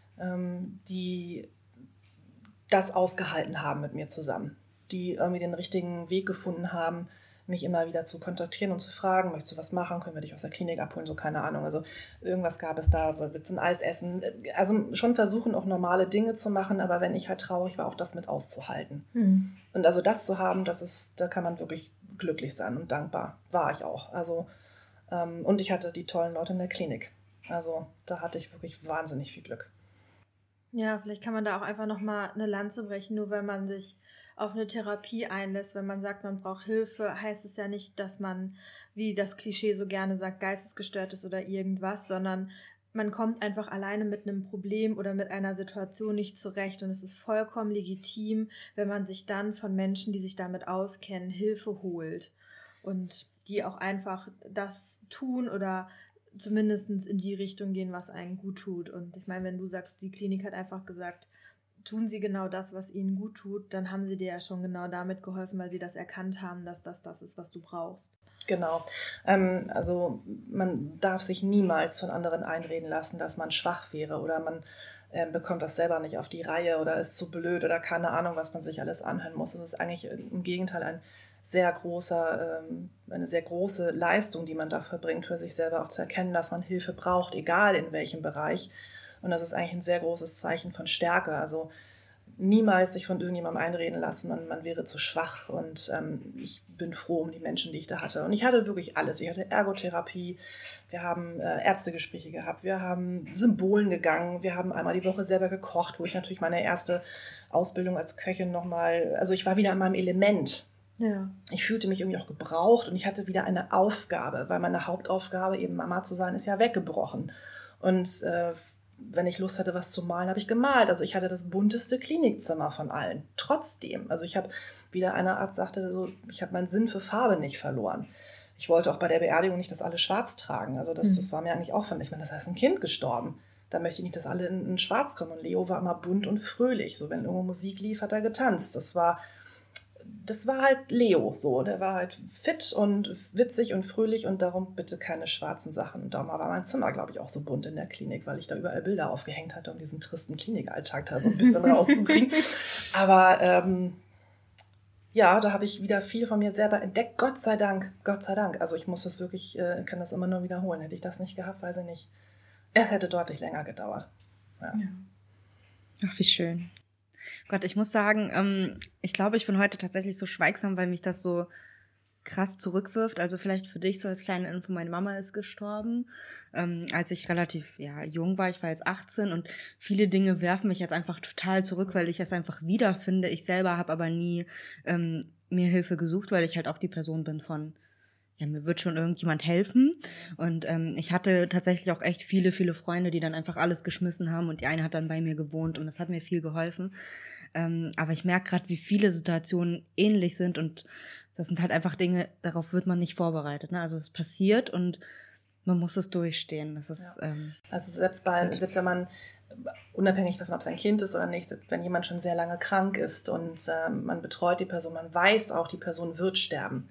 die das ausgehalten haben mit mir zusammen, die irgendwie den richtigen Weg gefunden haben, mich immer wieder zu kontaktieren und zu fragen, möchtest du was machen, können wir dich aus der Klinik abholen, so keine Ahnung. Also irgendwas gab es da, willst du ein Eis essen? Also schon versuchen, auch normale Dinge zu machen, aber wenn ich halt traurig war, auch das mit auszuhalten. Und also das zu haben, da kann man wirklich glücklich sein und dankbar war ich auch. Also und ich hatte die tollen Leute in der Klinik. Also da hatte ich wirklich wahnsinnig viel Glück. Ja, vielleicht kann man da auch einfach nochmal eine Lanze brechen, nur wenn man sich auf eine Therapie einlässt. Wenn man sagt, man braucht Hilfe, heißt es ja nicht, dass man, wie das Klischee so gerne sagt, geistesgestört ist oder irgendwas, sondern man kommt einfach alleine mit einem Problem oder mit einer Situation nicht zurecht. Und es ist vollkommen legitim, wenn man sich dann von Menschen, die sich damit auskennen, Hilfe holt. Und die auch einfach das tun oder zumindest in die Richtung gehen, was einen gut tut. Und ich meine, wenn du sagst, die Klinik hat einfach gesagt, tun sie genau das, was ihnen gut tut, dann haben sie dir ja schon genau damit geholfen, weil sie das erkannt haben, dass das ist, was du brauchst. Genau. Also man darf sich niemals von anderen einreden lassen, dass man schwach wäre oder man bekommt das selber nicht auf die Reihe oder ist zu blöd oder keine Ahnung, was man sich alles anhören muss. Es ist eigentlich im Gegenteil eine sehr große Leistung, die man da verbringt, für sich selber auch zu erkennen, dass man Hilfe braucht, egal in welchem Bereich. Und das ist eigentlich ein sehr großes Zeichen von Stärke. Also niemals sich von irgendjemandem einreden lassen, man wäre zu schwach. Und ich bin froh um die Menschen, die ich da hatte. Und ich hatte wirklich alles. Ich hatte Ergotherapie, wir haben Ärztegespräche gehabt, wir haben Symbolen gegangen, wir haben einmal die Woche selber gekocht, wo ich natürlich meine erste Ausbildung als Köchin nochmal, also ich war wieder in meinem Element. Ja. Ich fühlte mich irgendwie auch gebraucht und ich hatte wieder eine Aufgabe, weil meine Hauptaufgabe, eben Mama zu sein, ist ja weggebrochen. Und wenn ich Lust hatte, was zu malen, habe ich gemalt. Also ich hatte das bunteste Klinikzimmer von allen. Trotzdem. Also ich habe, wie der eine Arzt sagte, so, ich habe meinen Sinn für Farbe nicht verloren. Ich wollte auch bei der Beerdigung nicht, dass alle schwarz tragen. Also das war mir eigentlich auch von, ich meine, das ist ein Kind gestorben. Da möchte ich nicht, dass alle in schwarz kommen. Und Leo war immer bunt und fröhlich. So, wenn irgendwo Musik lief, hat er getanzt. Das war halt Leo so. Der war halt fit und witzig und fröhlich und darum bitte keine schwarzen Sachen. Und darum war mein Zimmer, glaube ich, auch so bunt in der Klinik, weil ich da überall Bilder aufgehängt hatte, um diesen tristen Klinikalltag da so ein bisschen rauszukriegen. Aber ja, da habe ich wieder viel von mir selber entdeckt. Gott sei Dank, Gott sei Dank. Also ich muss das wirklich, kann das immer nur wiederholen. Hätte ich das nicht gehabt, weiß ich nicht. Es hätte deutlich länger gedauert. Ja. Ach, wie schön. Gott, ich muss sagen, ich glaube, ich bin heute tatsächlich so schweigsam, weil mich das so krass zurückwirft. Also vielleicht für dich so als kleine Info, meine Mama ist gestorben, als ich relativ jung war. Ich war jetzt 18 und viele Dinge werfen mich jetzt einfach total zurück, weil ich es einfach wiederfinde. Ich selber habe aber nie mir Hilfe gesucht, weil ich halt auch die Person bin von, ja, mir wird schon irgendjemand helfen. Und ich hatte tatsächlich auch echt viele, viele Freunde, die dann einfach alles geschmissen haben und die eine hat dann bei mir gewohnt und das hat mir viel geholfen. Aber ich merke gerade, wie viele Situationen ähnlich sind und das sind halt einfach Dinge, darauf wird man nicht vorbereitet. Ne? Also es passiert und man muss es durchstehen. Das ist, also selbst wenn man, unabhängig davon, ob es ein Kind ist oder nicht, wenn jemand schon sehr lange krank ist und man betreut die Person, man weiß auch, die Person wird sterben,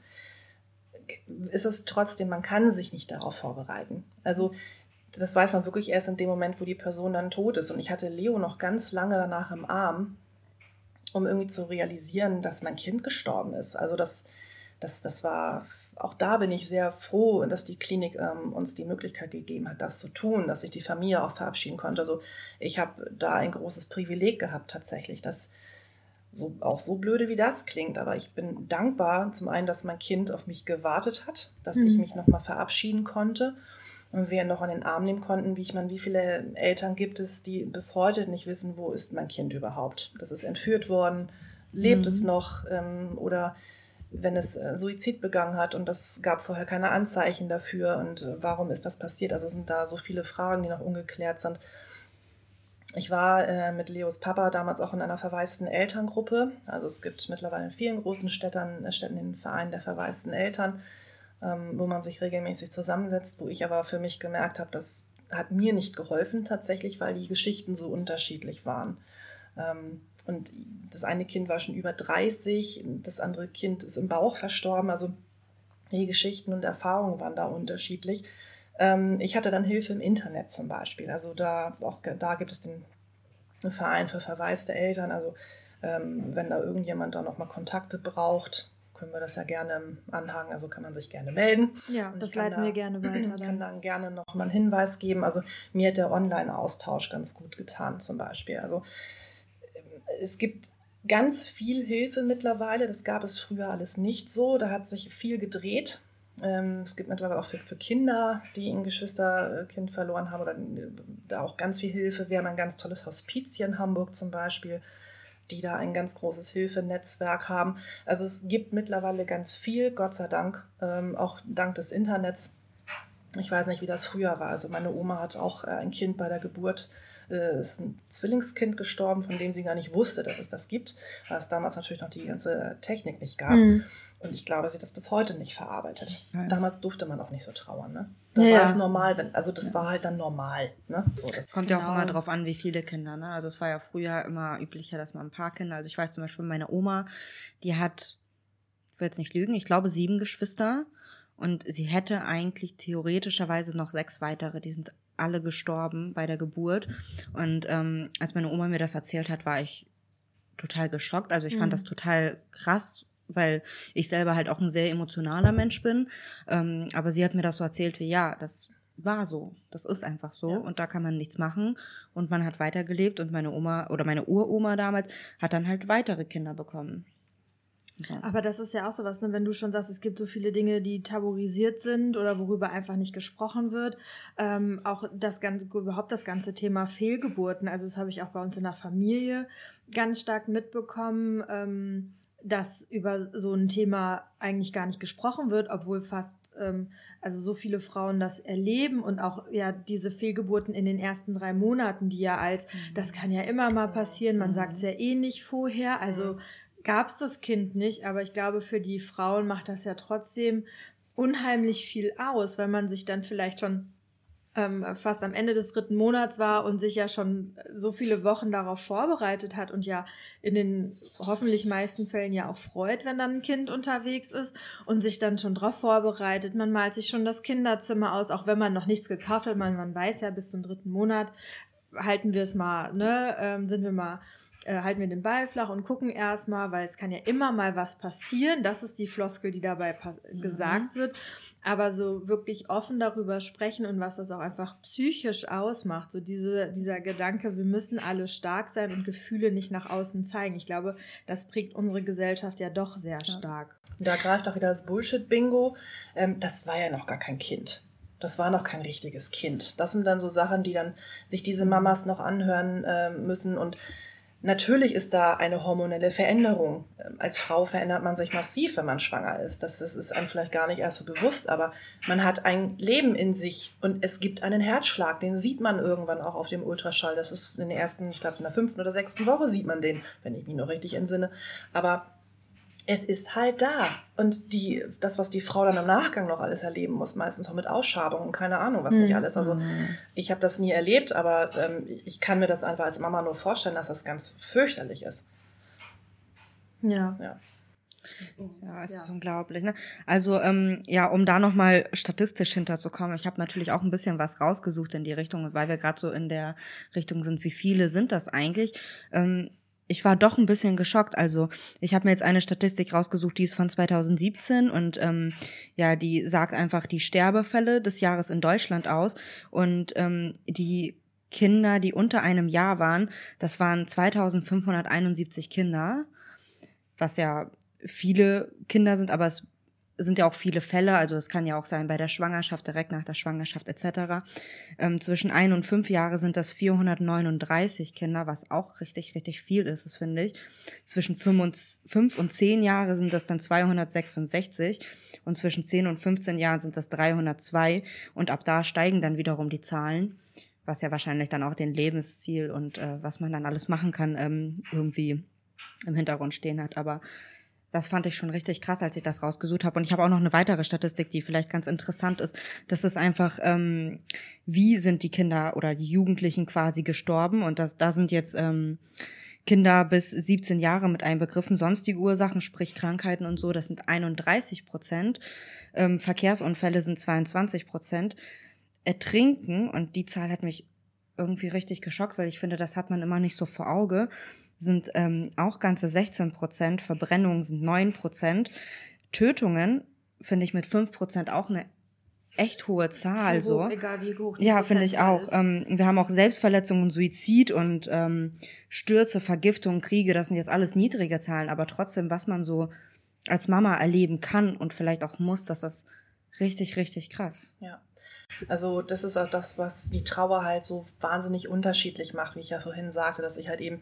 ist es trotzdem, man kann sich nicht darauf vorbereiten. Also das weiß man wirklich erst in dem Moment, wo die Person dann tot ist. Und ich hatte Leo noch ganz lange danach im Arm, um irgendwie zu realisieren, dass mein Kind gestorben ist. Also das war, auch da bin ich sehr froh, dass die Klinik uns die Möglichkeit gegeben hat, das zu tun, dass ich die Familie auch verabschieden konnte. Also ich habe da ein großes Privileg gehabt tatsächlich, dass auch so blöde wie das klingt, aber ich bin dankbar, zum einen, dass mein Kind auf mich gewartet hat, dass ich mich nochmal verabschieden konnte und wir ihn noch an den Arm nehmen konnten. Wie viele Eltern gibt es, die bis heute nicht wissen, wo ist mein Kind überhaupt? Das ist entführt worden, lebt es noch oder wenn es Suizid begangen hat und das gab vorher keine Anzeichen dafür und warum ist das passiert? Also sind da so viele Fragen, die noch ungeklärt sind. Ich war mit Leos Papa damals auch in einer verwaisten Elterngruppe. Also es gibt mittlerweile in vielen großen Städten den Verein der verwaisten Eltern, wo man sich regelmäßig zusammensetzt, wo ich aber für mich gemerkt habe, das hat mir nicht geholfen tatsächlich, weil die Geschichten so unterschiedlich waren. Und das eine Kind war schon über 30, das andere Kind ist im Bauch verstorben. Also die Geschichten und Erfahrungen waren da unterschiedlich. Ich hatte dann Hilfe im Internet zum Beispiel. Also da gibt es den Verein für verwaiste Eltern. Also wenn da irgendjemand da nochmal Kontakte braucht, können wir das ja gerne im Anhang, also kann man sich gerne melden. Ja, und das leiten wir gerne weiter. Ich kann dann gerne nochmal einen Hinweis geben. Also mir hat der Online-Austausch ganz gut getan zum Beispiel. Also es gibt ganz viel Hilfe mittlerweile. Das gab es früher alles nicht so. Da hat sich viel gedreht. Es gibt mittlerweile auch für Kinder, die ein Geschwisterkind verloren haben, oder da auch ganz viel Hilfe. Wir haben ein ganz tolles Hospiz hier in Hamburg zum Beispiel, die da ein ganz großes Hilfenetzwerk haben. Also es gibt mittlerweile ganz viel, Gott sei Dank, auch dank des Internets. Ich weiß nicht, wie das früher war. Also meine Oma hat auch ein Kind bei der Geburt, ist ein Zwillingskind gestorben, von dem sie gar nicht wusste, dass es das gibt, weil es damals natürlich noch die ganze Technik nicht gab. Und ich glaube, sie hat das bis heute nicht verarbeitet. Ja. Damals durfte man auch nicht so trauern. Ne? Da war es normal, das war halt dann normal. Ne? So, das kommt ja auch immer drauf an, wie viele Kinder. Ne? Also es war ja früher immer üblicher, dass man ein paar Kinder, also ich weiß zum Beispiel, meine Oma, die hat, ich will jetzt nicht lügen, ich glaube 7 Geschwister und sie hätte eigentlich theoretischerweise noch 6 weitere, die sind alle gestorben bei der Geburt. Und als meine Oma mir das erzählt hat, war ich total geschockt. Also ich fand das total krass, weil ich selber halt auch ein sehr emotionaler Mensch bin. Aber sie hat mir das so erzählt wie, ja, das war so. Das ist einfach so. Ja. Und da kann man nichts machen. Und man hat weitergelebt. Und meine Oma oder meine Uroma damals hat dann halt weitere Kinder bekommen. So. Aber das ist ja auch sowas, ne? Wenn du schon sagst, es gibt so viele Dinge, die tabuisiert sind oder worüber einfach nicht gesprochen wird. Auch überhaupt das ganze Thema Fehlgeburten. Also das habe ich auch bei uns in der Familie ganz stark mitbekommen, dass über so ein Thema eigentlich gar nicht gesprochen wird, obwohl fast also so viele Frauen das erleben und auch ja diese Fehlgeburten in den ersten 3 Monaten, die ja das kann ja immer mal passieren, man sagt es ja eh nicht vorher, also gab es das Kind nicht, aber ich glaube, für die Frauen macht das ja trotzdem unheimlich viel aus, weil man sich dann vielleicht schon fast am Ende des 3. Monats war und sich ja schon so viele Wochen darauf vorbereitet hat und ja in den hoffentlich meisten Fällen ja auch freut, wenn dann ein Kind unterwegs ist und sich dann schon darauf vorbereitet. Man malt sich schon das Kinderzimmer aus, auch wenn man noch nichts gekauft hat. Man weiß ja, bis zum 3. Monat halten wir es mal, halten wir den Ball flach und gucken erstmal, weil es kann ja immer mal was passieren. Das ist die Floskel, die dabei gesagt wird. Aber so wirklich offen darüber sprechen und was das auch einfach psychisch ausmacht. So dieser Gedanke, wir müssen alle stark sein und Gefühle nicht nach außen zeigen. Ich glaube, das prägt unsere Gesellschaft ja doch sehr stark. Da greift auch wieder das Bullshit-Bingo. Das war ja noch gar kein Kind. Das war noch kein richtiges Kind. Das sind dann so Sachen, die dann sich diese Mamas noch anhören müssen. Und natürlich ist da eine hormonelle Veränderung. Als Frau verändert man sich massiv, wenn man schwanger ist. Das ist einem vielleicht gar nicht erst so bewusst, aber man hat ein Leben in sich und es gibt einen Herzschlag. Den sieht man irgendwann auch auf dem Ultraschall. Das ist in der ersten, ich glaube in der 5. oder 6. Woche sieht man den, wenn ich mich noch richtig entsinne. Aber es ist halt da. Und das, was die Frau dann im Nachgang noch alles erleben muss, meistens auch mit Ausschabungen, keine Ahnung, was nicht alles. Also ich habe das nie erlebt, aber ich kann mir das einfach als Mama nur vorstellen, dass das ganz fürchterlich ist. Ja. Ja, es ist unglaublich. Ne? Also um da nochmal statistisch hinterzukommen, ich habe natürlich auch ein bisschen was rausgesucht in die Richtung, weil wir gerade so in der Richtung sind, wie viele sind das eigentlich? Ich war doch ein bisschen geschockt. Also ich habe mir jetzt eine Statistik rausgesucht, die ist von 2017 und die sagt einfach die Sterbefälle des Jahres in Deutschland aus. Und die Kinder, die unter einem Jahr waren, das waren 2571 Kinder, was ja viele Kinder sind, aber es sind ja auch viele Fälle, also es kann ja auch sein bei der Schwangerschaft, direkt nach der Schwangerschaft etc. Zwischen 1 und 5 Jahre sind das 439 Kinder, was auch richtig, richtig viel ist, das finde ich. Zwischen 5 und 10 Jahre sind das dann 266 und zwischen 10 und 15 Jahren sind das 302 und ab da steigen dann wiederum die Zahlen, was ja wahrscheinlich dann auch den Lebensziel und was man dann alles machen kann, irgendwie im Hintergrund stehen hat, aber das fand ich schon richtig krass, als ich das rausgesucht habe. Und ich habe auch noch eine weitere Statistik, die vielleicht ganz interessant ist. Das ist einfach, wie sind die Kinder oder die Jugendlichen quasi gestorben? Und da sind jetzt Kinder bis 17 Jahre mit einbegriffen. Sonstige Ursachen, sprich Krankheiten und so, das sind 31%. Verkehrsunfälle sind 22%. Ertrinken, und die Zahl hat mich irgendwie richtig geschockt, weil ich finde, das hat man immer nicht so vor Auge, sind auch ganze 16%, Verbrennungen sind 9%, Tötungen finde ich mit 5% auch eine echt hohe Zahl. So hoch, egal wie hoch die ja, finde ich auch. Wir haben auch Selbstverletzungen, Suizid und Stürze, Vergiftung, Kriege, das sind jetzt alles niedrige Zahlen, aber trotzdem, was man so als Mama erleben kann und vielleicht auch muss, das ist richtig, richtig krass. Ja. Also das ist auch das, was die Trauer halt so wahnsinnig unterschiedlich macht, wie ich ja vorhin sagte, dass ich halt eben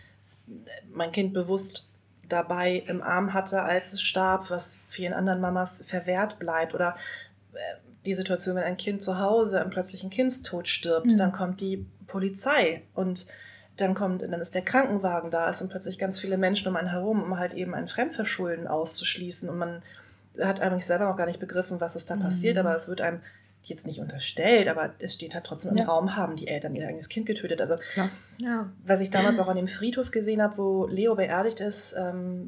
mein Kind bewusst dabei im Arm hatte, als es starb, was vielen anderen Mamas verwehrt bleibt. Oder die Situation, wenn ein Kind zu Hause im plötzlichen Kindstod stirbt, dann kommt die Polizei und dann ist der Krankenwagen da, es sind plötzlich ganz viele Menschen um einen herum, um halt eben ein Fremdverschulden auszuschließen. Und man hat eigentlich selber noch gar nicht begriffen, was ist da passiert, aber es wird einem jetzt nicht unterstellt, aber es steht halt trotzdem im Raum, haben die Eltern ihr eigenes Kind getötet. Also was ich damals auch an dem Friedhof gesehen habe, wo Leo beerdigt ist,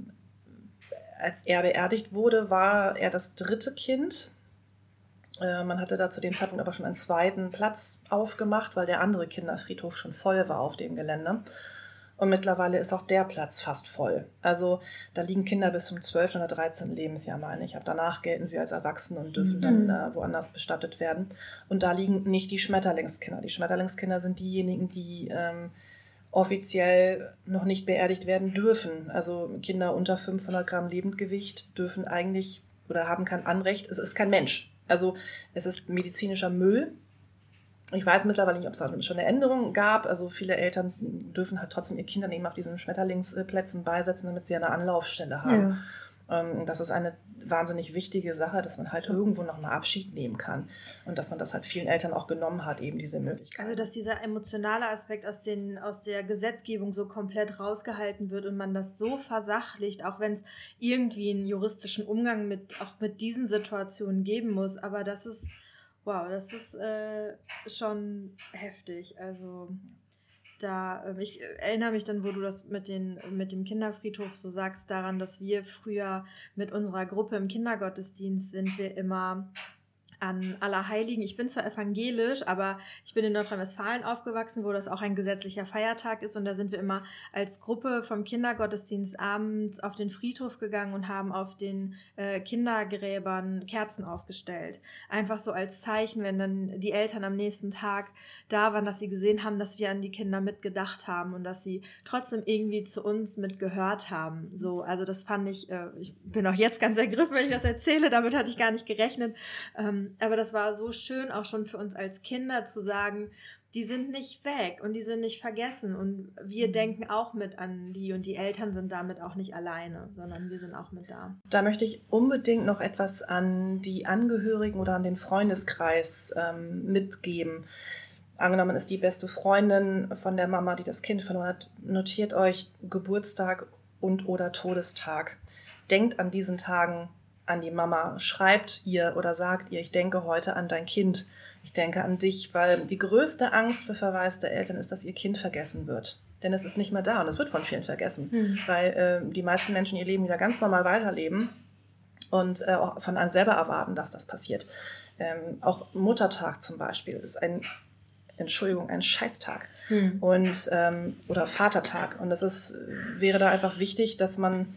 als er beerdigt wurde, war er das 3. Kind. Man hatte da zu dem Zeitpunkt aber schon einen 2. Platz aufgemacht, weil der andere Kinderfriedhof schon voll war auf dem Gelände. Und mittlerweile ist auch der Platz fast voll. Also da liegen Kinder bis zum 12. oder 13. Lebensjahr, meine ich. Danach gelten sie als Erwachsene und dürfen dann woanders bestattet werden. Und da liegen nicht die Schmetterlingskinder. Die Schmetterlingskinder sind diejenigen, die offiziell noch nicht beerdigt werden dürfen. Also Kinder unter 500 Gramm Lebendgewicht dürfen eigentlich oder haben kein Anrecht. Es ist kein Mensch. Also es ist medizinischer Müll. Ich weiß mittlerweile nicht, ob es schon eine Änderung gab. Also viele Eltern dürfen halt trotzdem ihr Kind dann eben auf diesen Schmetterlingsplätzen beisetzen, damit sie eine Anlaufstelle haben. Das ist eine wahnsinnig wichtige Sache, dass man halt irgendwo nochmal Abschied nehmen kann. Und dass man das halt vielen Eltern auch genommen hat, eben diese Möglichkeit. Also dass dieser emotionale Aspekt aus der Gesetzgebung so komplett rausgehalten wird und man das so versachlicht, auch wenn es irgendwie einen juristischen Umgang auch mit diesen Situationen geben muss. Aber das ist schon heftig. Also ich erinnere mich dann, wo du das mit dem Kinderfriedhof so sagst, daran, dass wir früher mit unserer Gruppe im Kindergottesdienst sind wir immer an Allerheiligen. Ich bin zwar evangelisch, aber ich bin in Nordrhein-Westfalen aufgewachsen, wo das auch ein gesetzlicher Feiertag ist und da sind wir immer als Gruppe vom Kindergottesdienst abends auf den Friedhof gegangen und haben auf den Kindergräbern Kerzen aufgestellt. Einfach so als Zeichen, wenn dann die Eltern am nächsten Tag da waren, dass sie gesehen haben, dass wir an die Kinder mitgedacht haben und dass sie trotzdem irgendwie zu uns mitgehört haben. So, also das fand ich bin auch jetzt ganz ergriffen, wenn ich das erzähle, damit hatte ich gar nicht gerechnet. Aber das war so schön, auch schon für uns als Kinder zu sagen, die sind nicht weg und die sind nicht vergessen und wir denken auch mit an die und die Eltern sind damit auch nicht alleine, sondern wir sind auch mit da. Da möchte ich unbedingt noch etwas an die Angehörigen oder an den Freundeskreis mitgeben. Angenommen ist die beste Freundin von der Mama, die das Kind verloren hat, notiert euch Geburtstag und/oder Todestag. Denkt an diesen Tagen an die Mama, schreibt ihr oder sagt ihr, ich denke heute an dein Kind, ich denke an dich, weil die größte Angst für verwaiste Eltern ist, dass ihr Kind vergessen wird. Denn es ist nicht mehr da und es wird von vielen vergessen, weil die meisten Menschen ihr Leben wieder ganz normal weiterleben und auch von einem selber erwarten, dass das passiert. Auch Muttertag zum Beispiel ist ein Scheißtag und oder Vatertag. Und wäre da einfach wichtig, dass man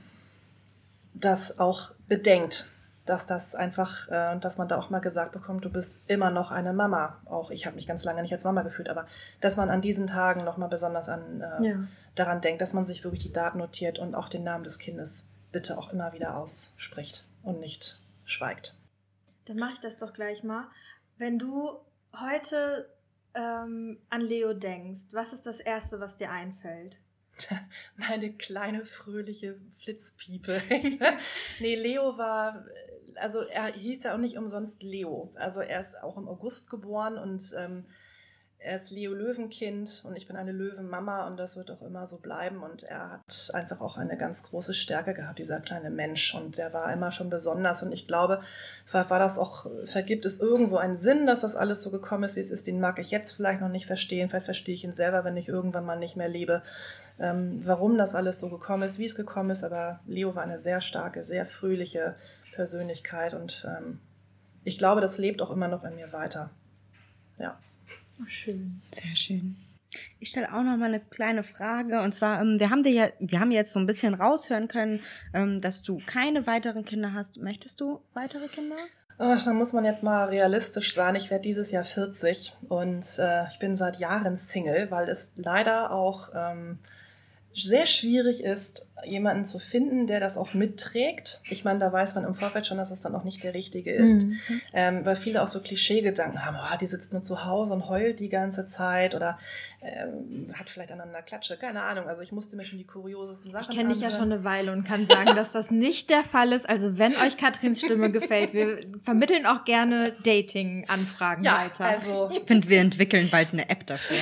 das auch bedenkt, dass das einfach, dass man da auch mal gesagt bekommt, du bist immer noch eine Mama. Auch ich habe mich ganz lange nicht als Mama gefühlt, aber dass man an diesen Tagen nochmal besonders daran denkt, dass man sich wirklich die Daten notiert und auch den Namen des Kindes bitte auch immer wieder ausspricht und nicht schweigt. Dann mache ich das doch gleich mal. Wenn du heute an Leo denkst, was ist das Erste, was dir einfällt? Meine kleine, fröhliche Flitzpiepe. Nee, Leo also er hieß ja auch nicht umsonst Leo. Also er ist auch im August geboren und er ist Leo Löwenkind und ich bin eine Löwenmama und das wird auch immer so bleiben. Und er hat einfach auch eine ganz große Stärke gehabt, dieser kleine Mensch. Und der war immer schon besonders und ich glaube, vergibt es irgendwo einen Sinn, dass das alles so gekommen ist, wie es ist. Den mag ich jetzt vielleicht noch nicht verstehen. Vielleicht verstehe ich ihn selber, wenn ich irgendwann mal nicht mehr lebe. Warum das alles so gekommen ist, wie es gekommen ist, aber Leo war eine sehr starke, sehr fröhliche Persönlichkeit und ich glaube, das lebt auch immer noch in mir weiter. Ja. Oh, schön, sehr schön. Ich stelle auch noch mal eine kleine Frage und zwar, wir haben jetzt so ein bisschen raushören können, dass du keine weiteren Kinder hast. Möchtest du weitere Kinder? Da muss man jetzt mal realistisch sein. Ich werde dieses Jahr 40 und ich bin seit Jahren Single, weil es leider auch sehr schwierig ist, jemanden zu finden, der das auch mitträgt. Ich meine, da weiß man im Vorfeld schon, dass es dann auch nicht der Richtige ist, weil viele auch so Klischeegedanken haben, die sitzt nur zu Hause und heult die ganze Zeit oder hat vielleicht an einer Klatsche, keine Ahnung. Also ich musste mir schon die kuriosesten Sachen Ich kenne dich ja schon eine Weile und kann sagen, dass das nicht der Fall ist. Also wenn euch Katrins Stimme gefällt, wir vermitteln auch gerne Dating-Anfragen weiter. Also ich finde, wir entwickeln bald eine App dafür.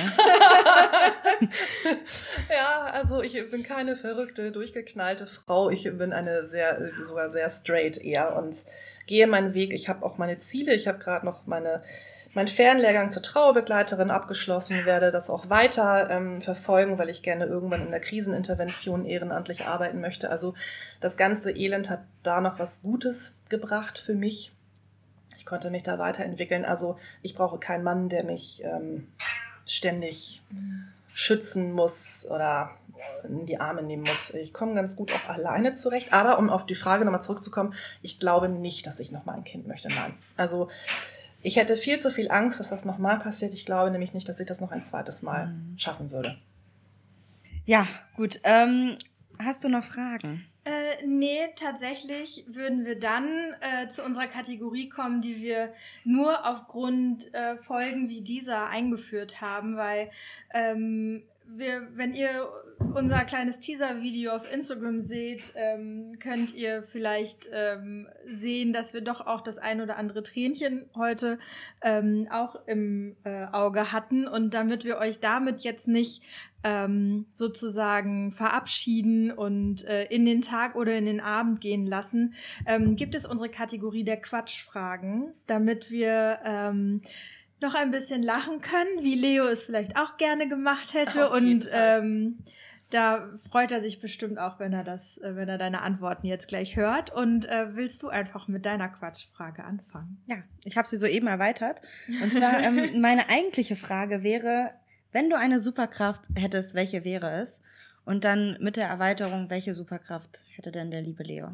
Ja, also ich bin keine verrückte, durchgeknallte Frau. Ich bin sogar sehr straight eher und gehe meinen Weg. Ich habe auch meine Ziele. Ich habe gerade noch meinen Fernlehrgang zur Trauerbegleiterin abgeschlossen, werde das auch weiter verfolgen, weil ich gerne irgendwann in der Krisenintervention ehrenamtlich arbeiten möchte. Also das ganze Elend hat da noch was Gutes gebracht für mich. Ich konnte mich da weiterentwickeln. Also ich brauche keinen Mann, der mich ständig schützen muss oder in die Arme nehmen muss. Ich komme ganz gut auch alleine zurecht. Aber um auf die Frage nochmal zurückzukommen, ich glaube nicht, dass ich nochmal ein Kind möchte. Nein. Also ich hätte viel zu viel Angst, dass das nochmal passiert. Ich glaube nämlich nicht, dass ich das noch ein zweites Mal schaffen würde. Ja, gut. Hast du noch Fragen? Nee, tatsächlich würden wir dann zu unserer Kategorie kommen, die wir nur aufgrund Folgen wie dieser eingeführt haben, weil wenn ihr unser kleines Teaser-Video auf Instagram seht, könnt ihr vielleicht sehen, dass wir doch auch das ein oder andere Tränchen heute auch im Auge hatten. Und damit wir euch damit jetzt nicht sozusagen verabschieden und in den Tag oder in den Abend gehen lassen, gibt es unsere Kategorie der Quatschfragen, damit wir noch ein bisschen lachen können, wie Leo es vielleicht auch gerne gemacht hätte. Und da freut er sich bestimmt auch, wenn er deine Antworten jetzt gleich hört. Und willst du einfach mit deiner Quatschfrage anfangen? Ja, ich habe sie soeben erweitert. Und zwar, meine eigentliche Frage wäre, wenn du eine Superkraft hättest, welche wäre es? Und dann mit der Erweiterung, welche Superkraft hätte denn der liebe Leo?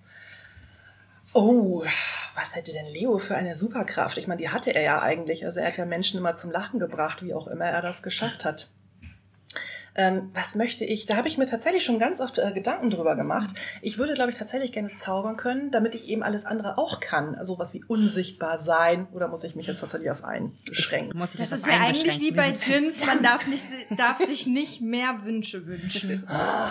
Oh, was hätte denn Leo für eine Superkraft? Ich meine, die hatte er ja eigentlich. Also er hat ja Menschen immer zum Lachen gebracht, wie auch immer er das geschafft hat. Was möchte ich? Da habe ich mir tatsächlich schon ganz oft Gedanken drüber gemacht. Ich würde, glaube ich, tatsächlich gerne zaubern können, damit ich eben alles andere auch kann. Also was wie unsichtbar sein. Oder muss ich mich jetzt tatsächlich auf einen beschränken? Das ist ja eigentlich wie bei Djinns. Man darf sich nicht mehr Wünsche wünschen.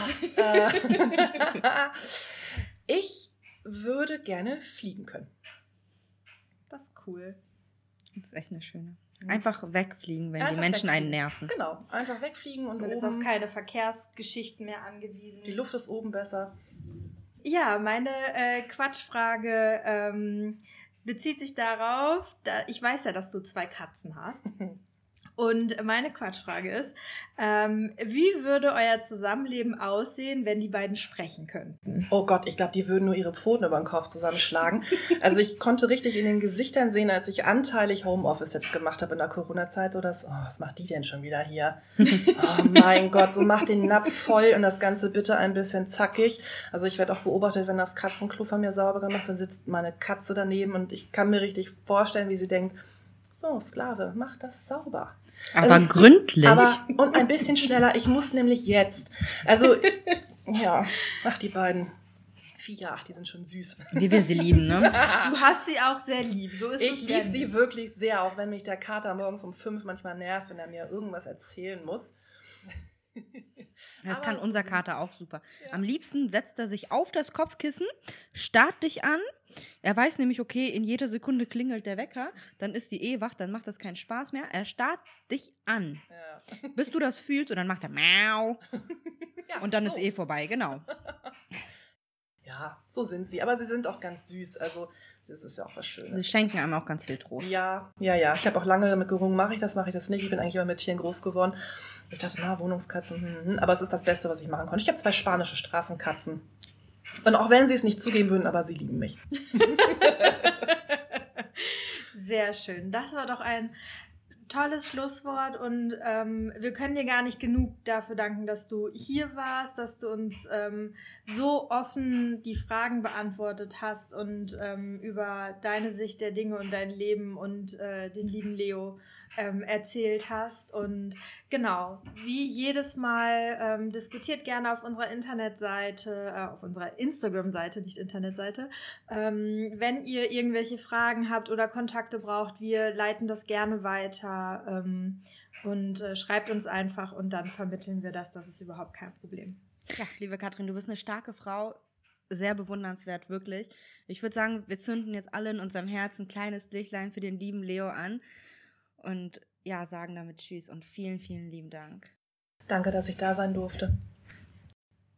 Ich würde gerne fliegen können. Das ist cool. Das ist echt eine schöne. Einfach wegfliegen, wenn Einfach die Menschen wegfliegen. einen nerven. Genau, einfach wegfliegen und Man ist oben, auf keine Verkehrsgeschichten mehr angewiesen. die Luft ist oben besser. Ja, meine Quatschfrage bezieht sich darauf, ich weiß ja, dass du 2 Katzen hast. Und meine Quatschfrage ist, wie würde euer Zusammenleben aussehen, wenn die beiden sprechen könnten? Oh Gott, ich glaube, die würden nur ihre Pfoten über den Kopf zusammenschlagen. Also ich konnte richtig in den Gesichtern sehen, als ich anteilig Homeoffice jetzt gemacht habe in der Corona-Zeit, so dass, was macht die denn schon wieder hier? Oh mein Gott, so macht den Napf voll und das Ganze bitte ein bisschen zackig. Also ich werde auch beobachtet, wenn das Katzenklo von mir sauber gemacht wird, sitzt meine Katze daneben und ich kann mir richtig vorstellen, wie sie denkt, so, Sklave, mach das sauber. Aber also, gründlich. Und ein bisschen schneller. Ich muss nämlich jetzt. Also, ja. Ach, die beiden Viecher, die sind schon süß. Wie wir sie lieben, ne? Du hast sie auch sehr lieb. So ist Ich es liebe ja sie nicht. wirklich sehr, auch wenn mich der Kater morgens um 5 manchmal nervt, wenn er mir irgendwas erzählen muss. Das Aber kann so unser süß. Kater auch super. Ja. Am liebsten setzt er sich auf das Kopfkissen, starrt dich an. Er weiß nämlich, okay, in jeder Sekunde klingelt der Wecker, dann ist die wach, dann macht das keinen Spaß mehr. Er starrt dich an, Ja. bis du das fühlst und dann macht er Miau Ja, und dann so. ist vorbei, genau. Ja, so sind sie. Aber sie sind auch ganz süß. Also, das ist ja auch was Sie Schönes. schenken einem auch ganz viel Trost. Ja. Ich habe auch lange damit gerungen, mache ich das nicht. Ich bin eigentlich immer mit Tieren groß geworden. Ich dachte, Wohnungskatzen, aber es ist das Beste, was ich machen konnte. Ich habe 2 spanische Straßenkatzen. Und auch wenn sie es nicht zugeben würden, aber sie lieben mich. Sehr schön. Das war doch ein tolles Schlusswort und wir können dir gar nicht genug dafür danken, dass du hier warst, dass du uns so offen die Fragen beantwortet hast und über deine Sicht der Dinge und dein Leben und den lieben Leo erzählt hast. Und genau, wie jedes Mal diskutiert gerne auf unserer Internetseite, auf unserer Instagram-Seite, nicht Internetseite, wenn ihr irgendwelche Fragen habt oder Kontakte braucht, wir leiten das gerne weiter und schreibt uns einfach und dann vermitteln wir das. Das ist überhaupt kein Problem. Ja, liebe Katrin, du bist eine starke Frau, sehr bewundernswert, wirklich. Ich würde sagen, wir zünden jetzt alle in unserem Herzen ein kleines Lichtlein für den lieben Leo an und ja, sagen damit Tschüss und vielen, vielen lieben Dank. Danke, dass ich da sein durfte.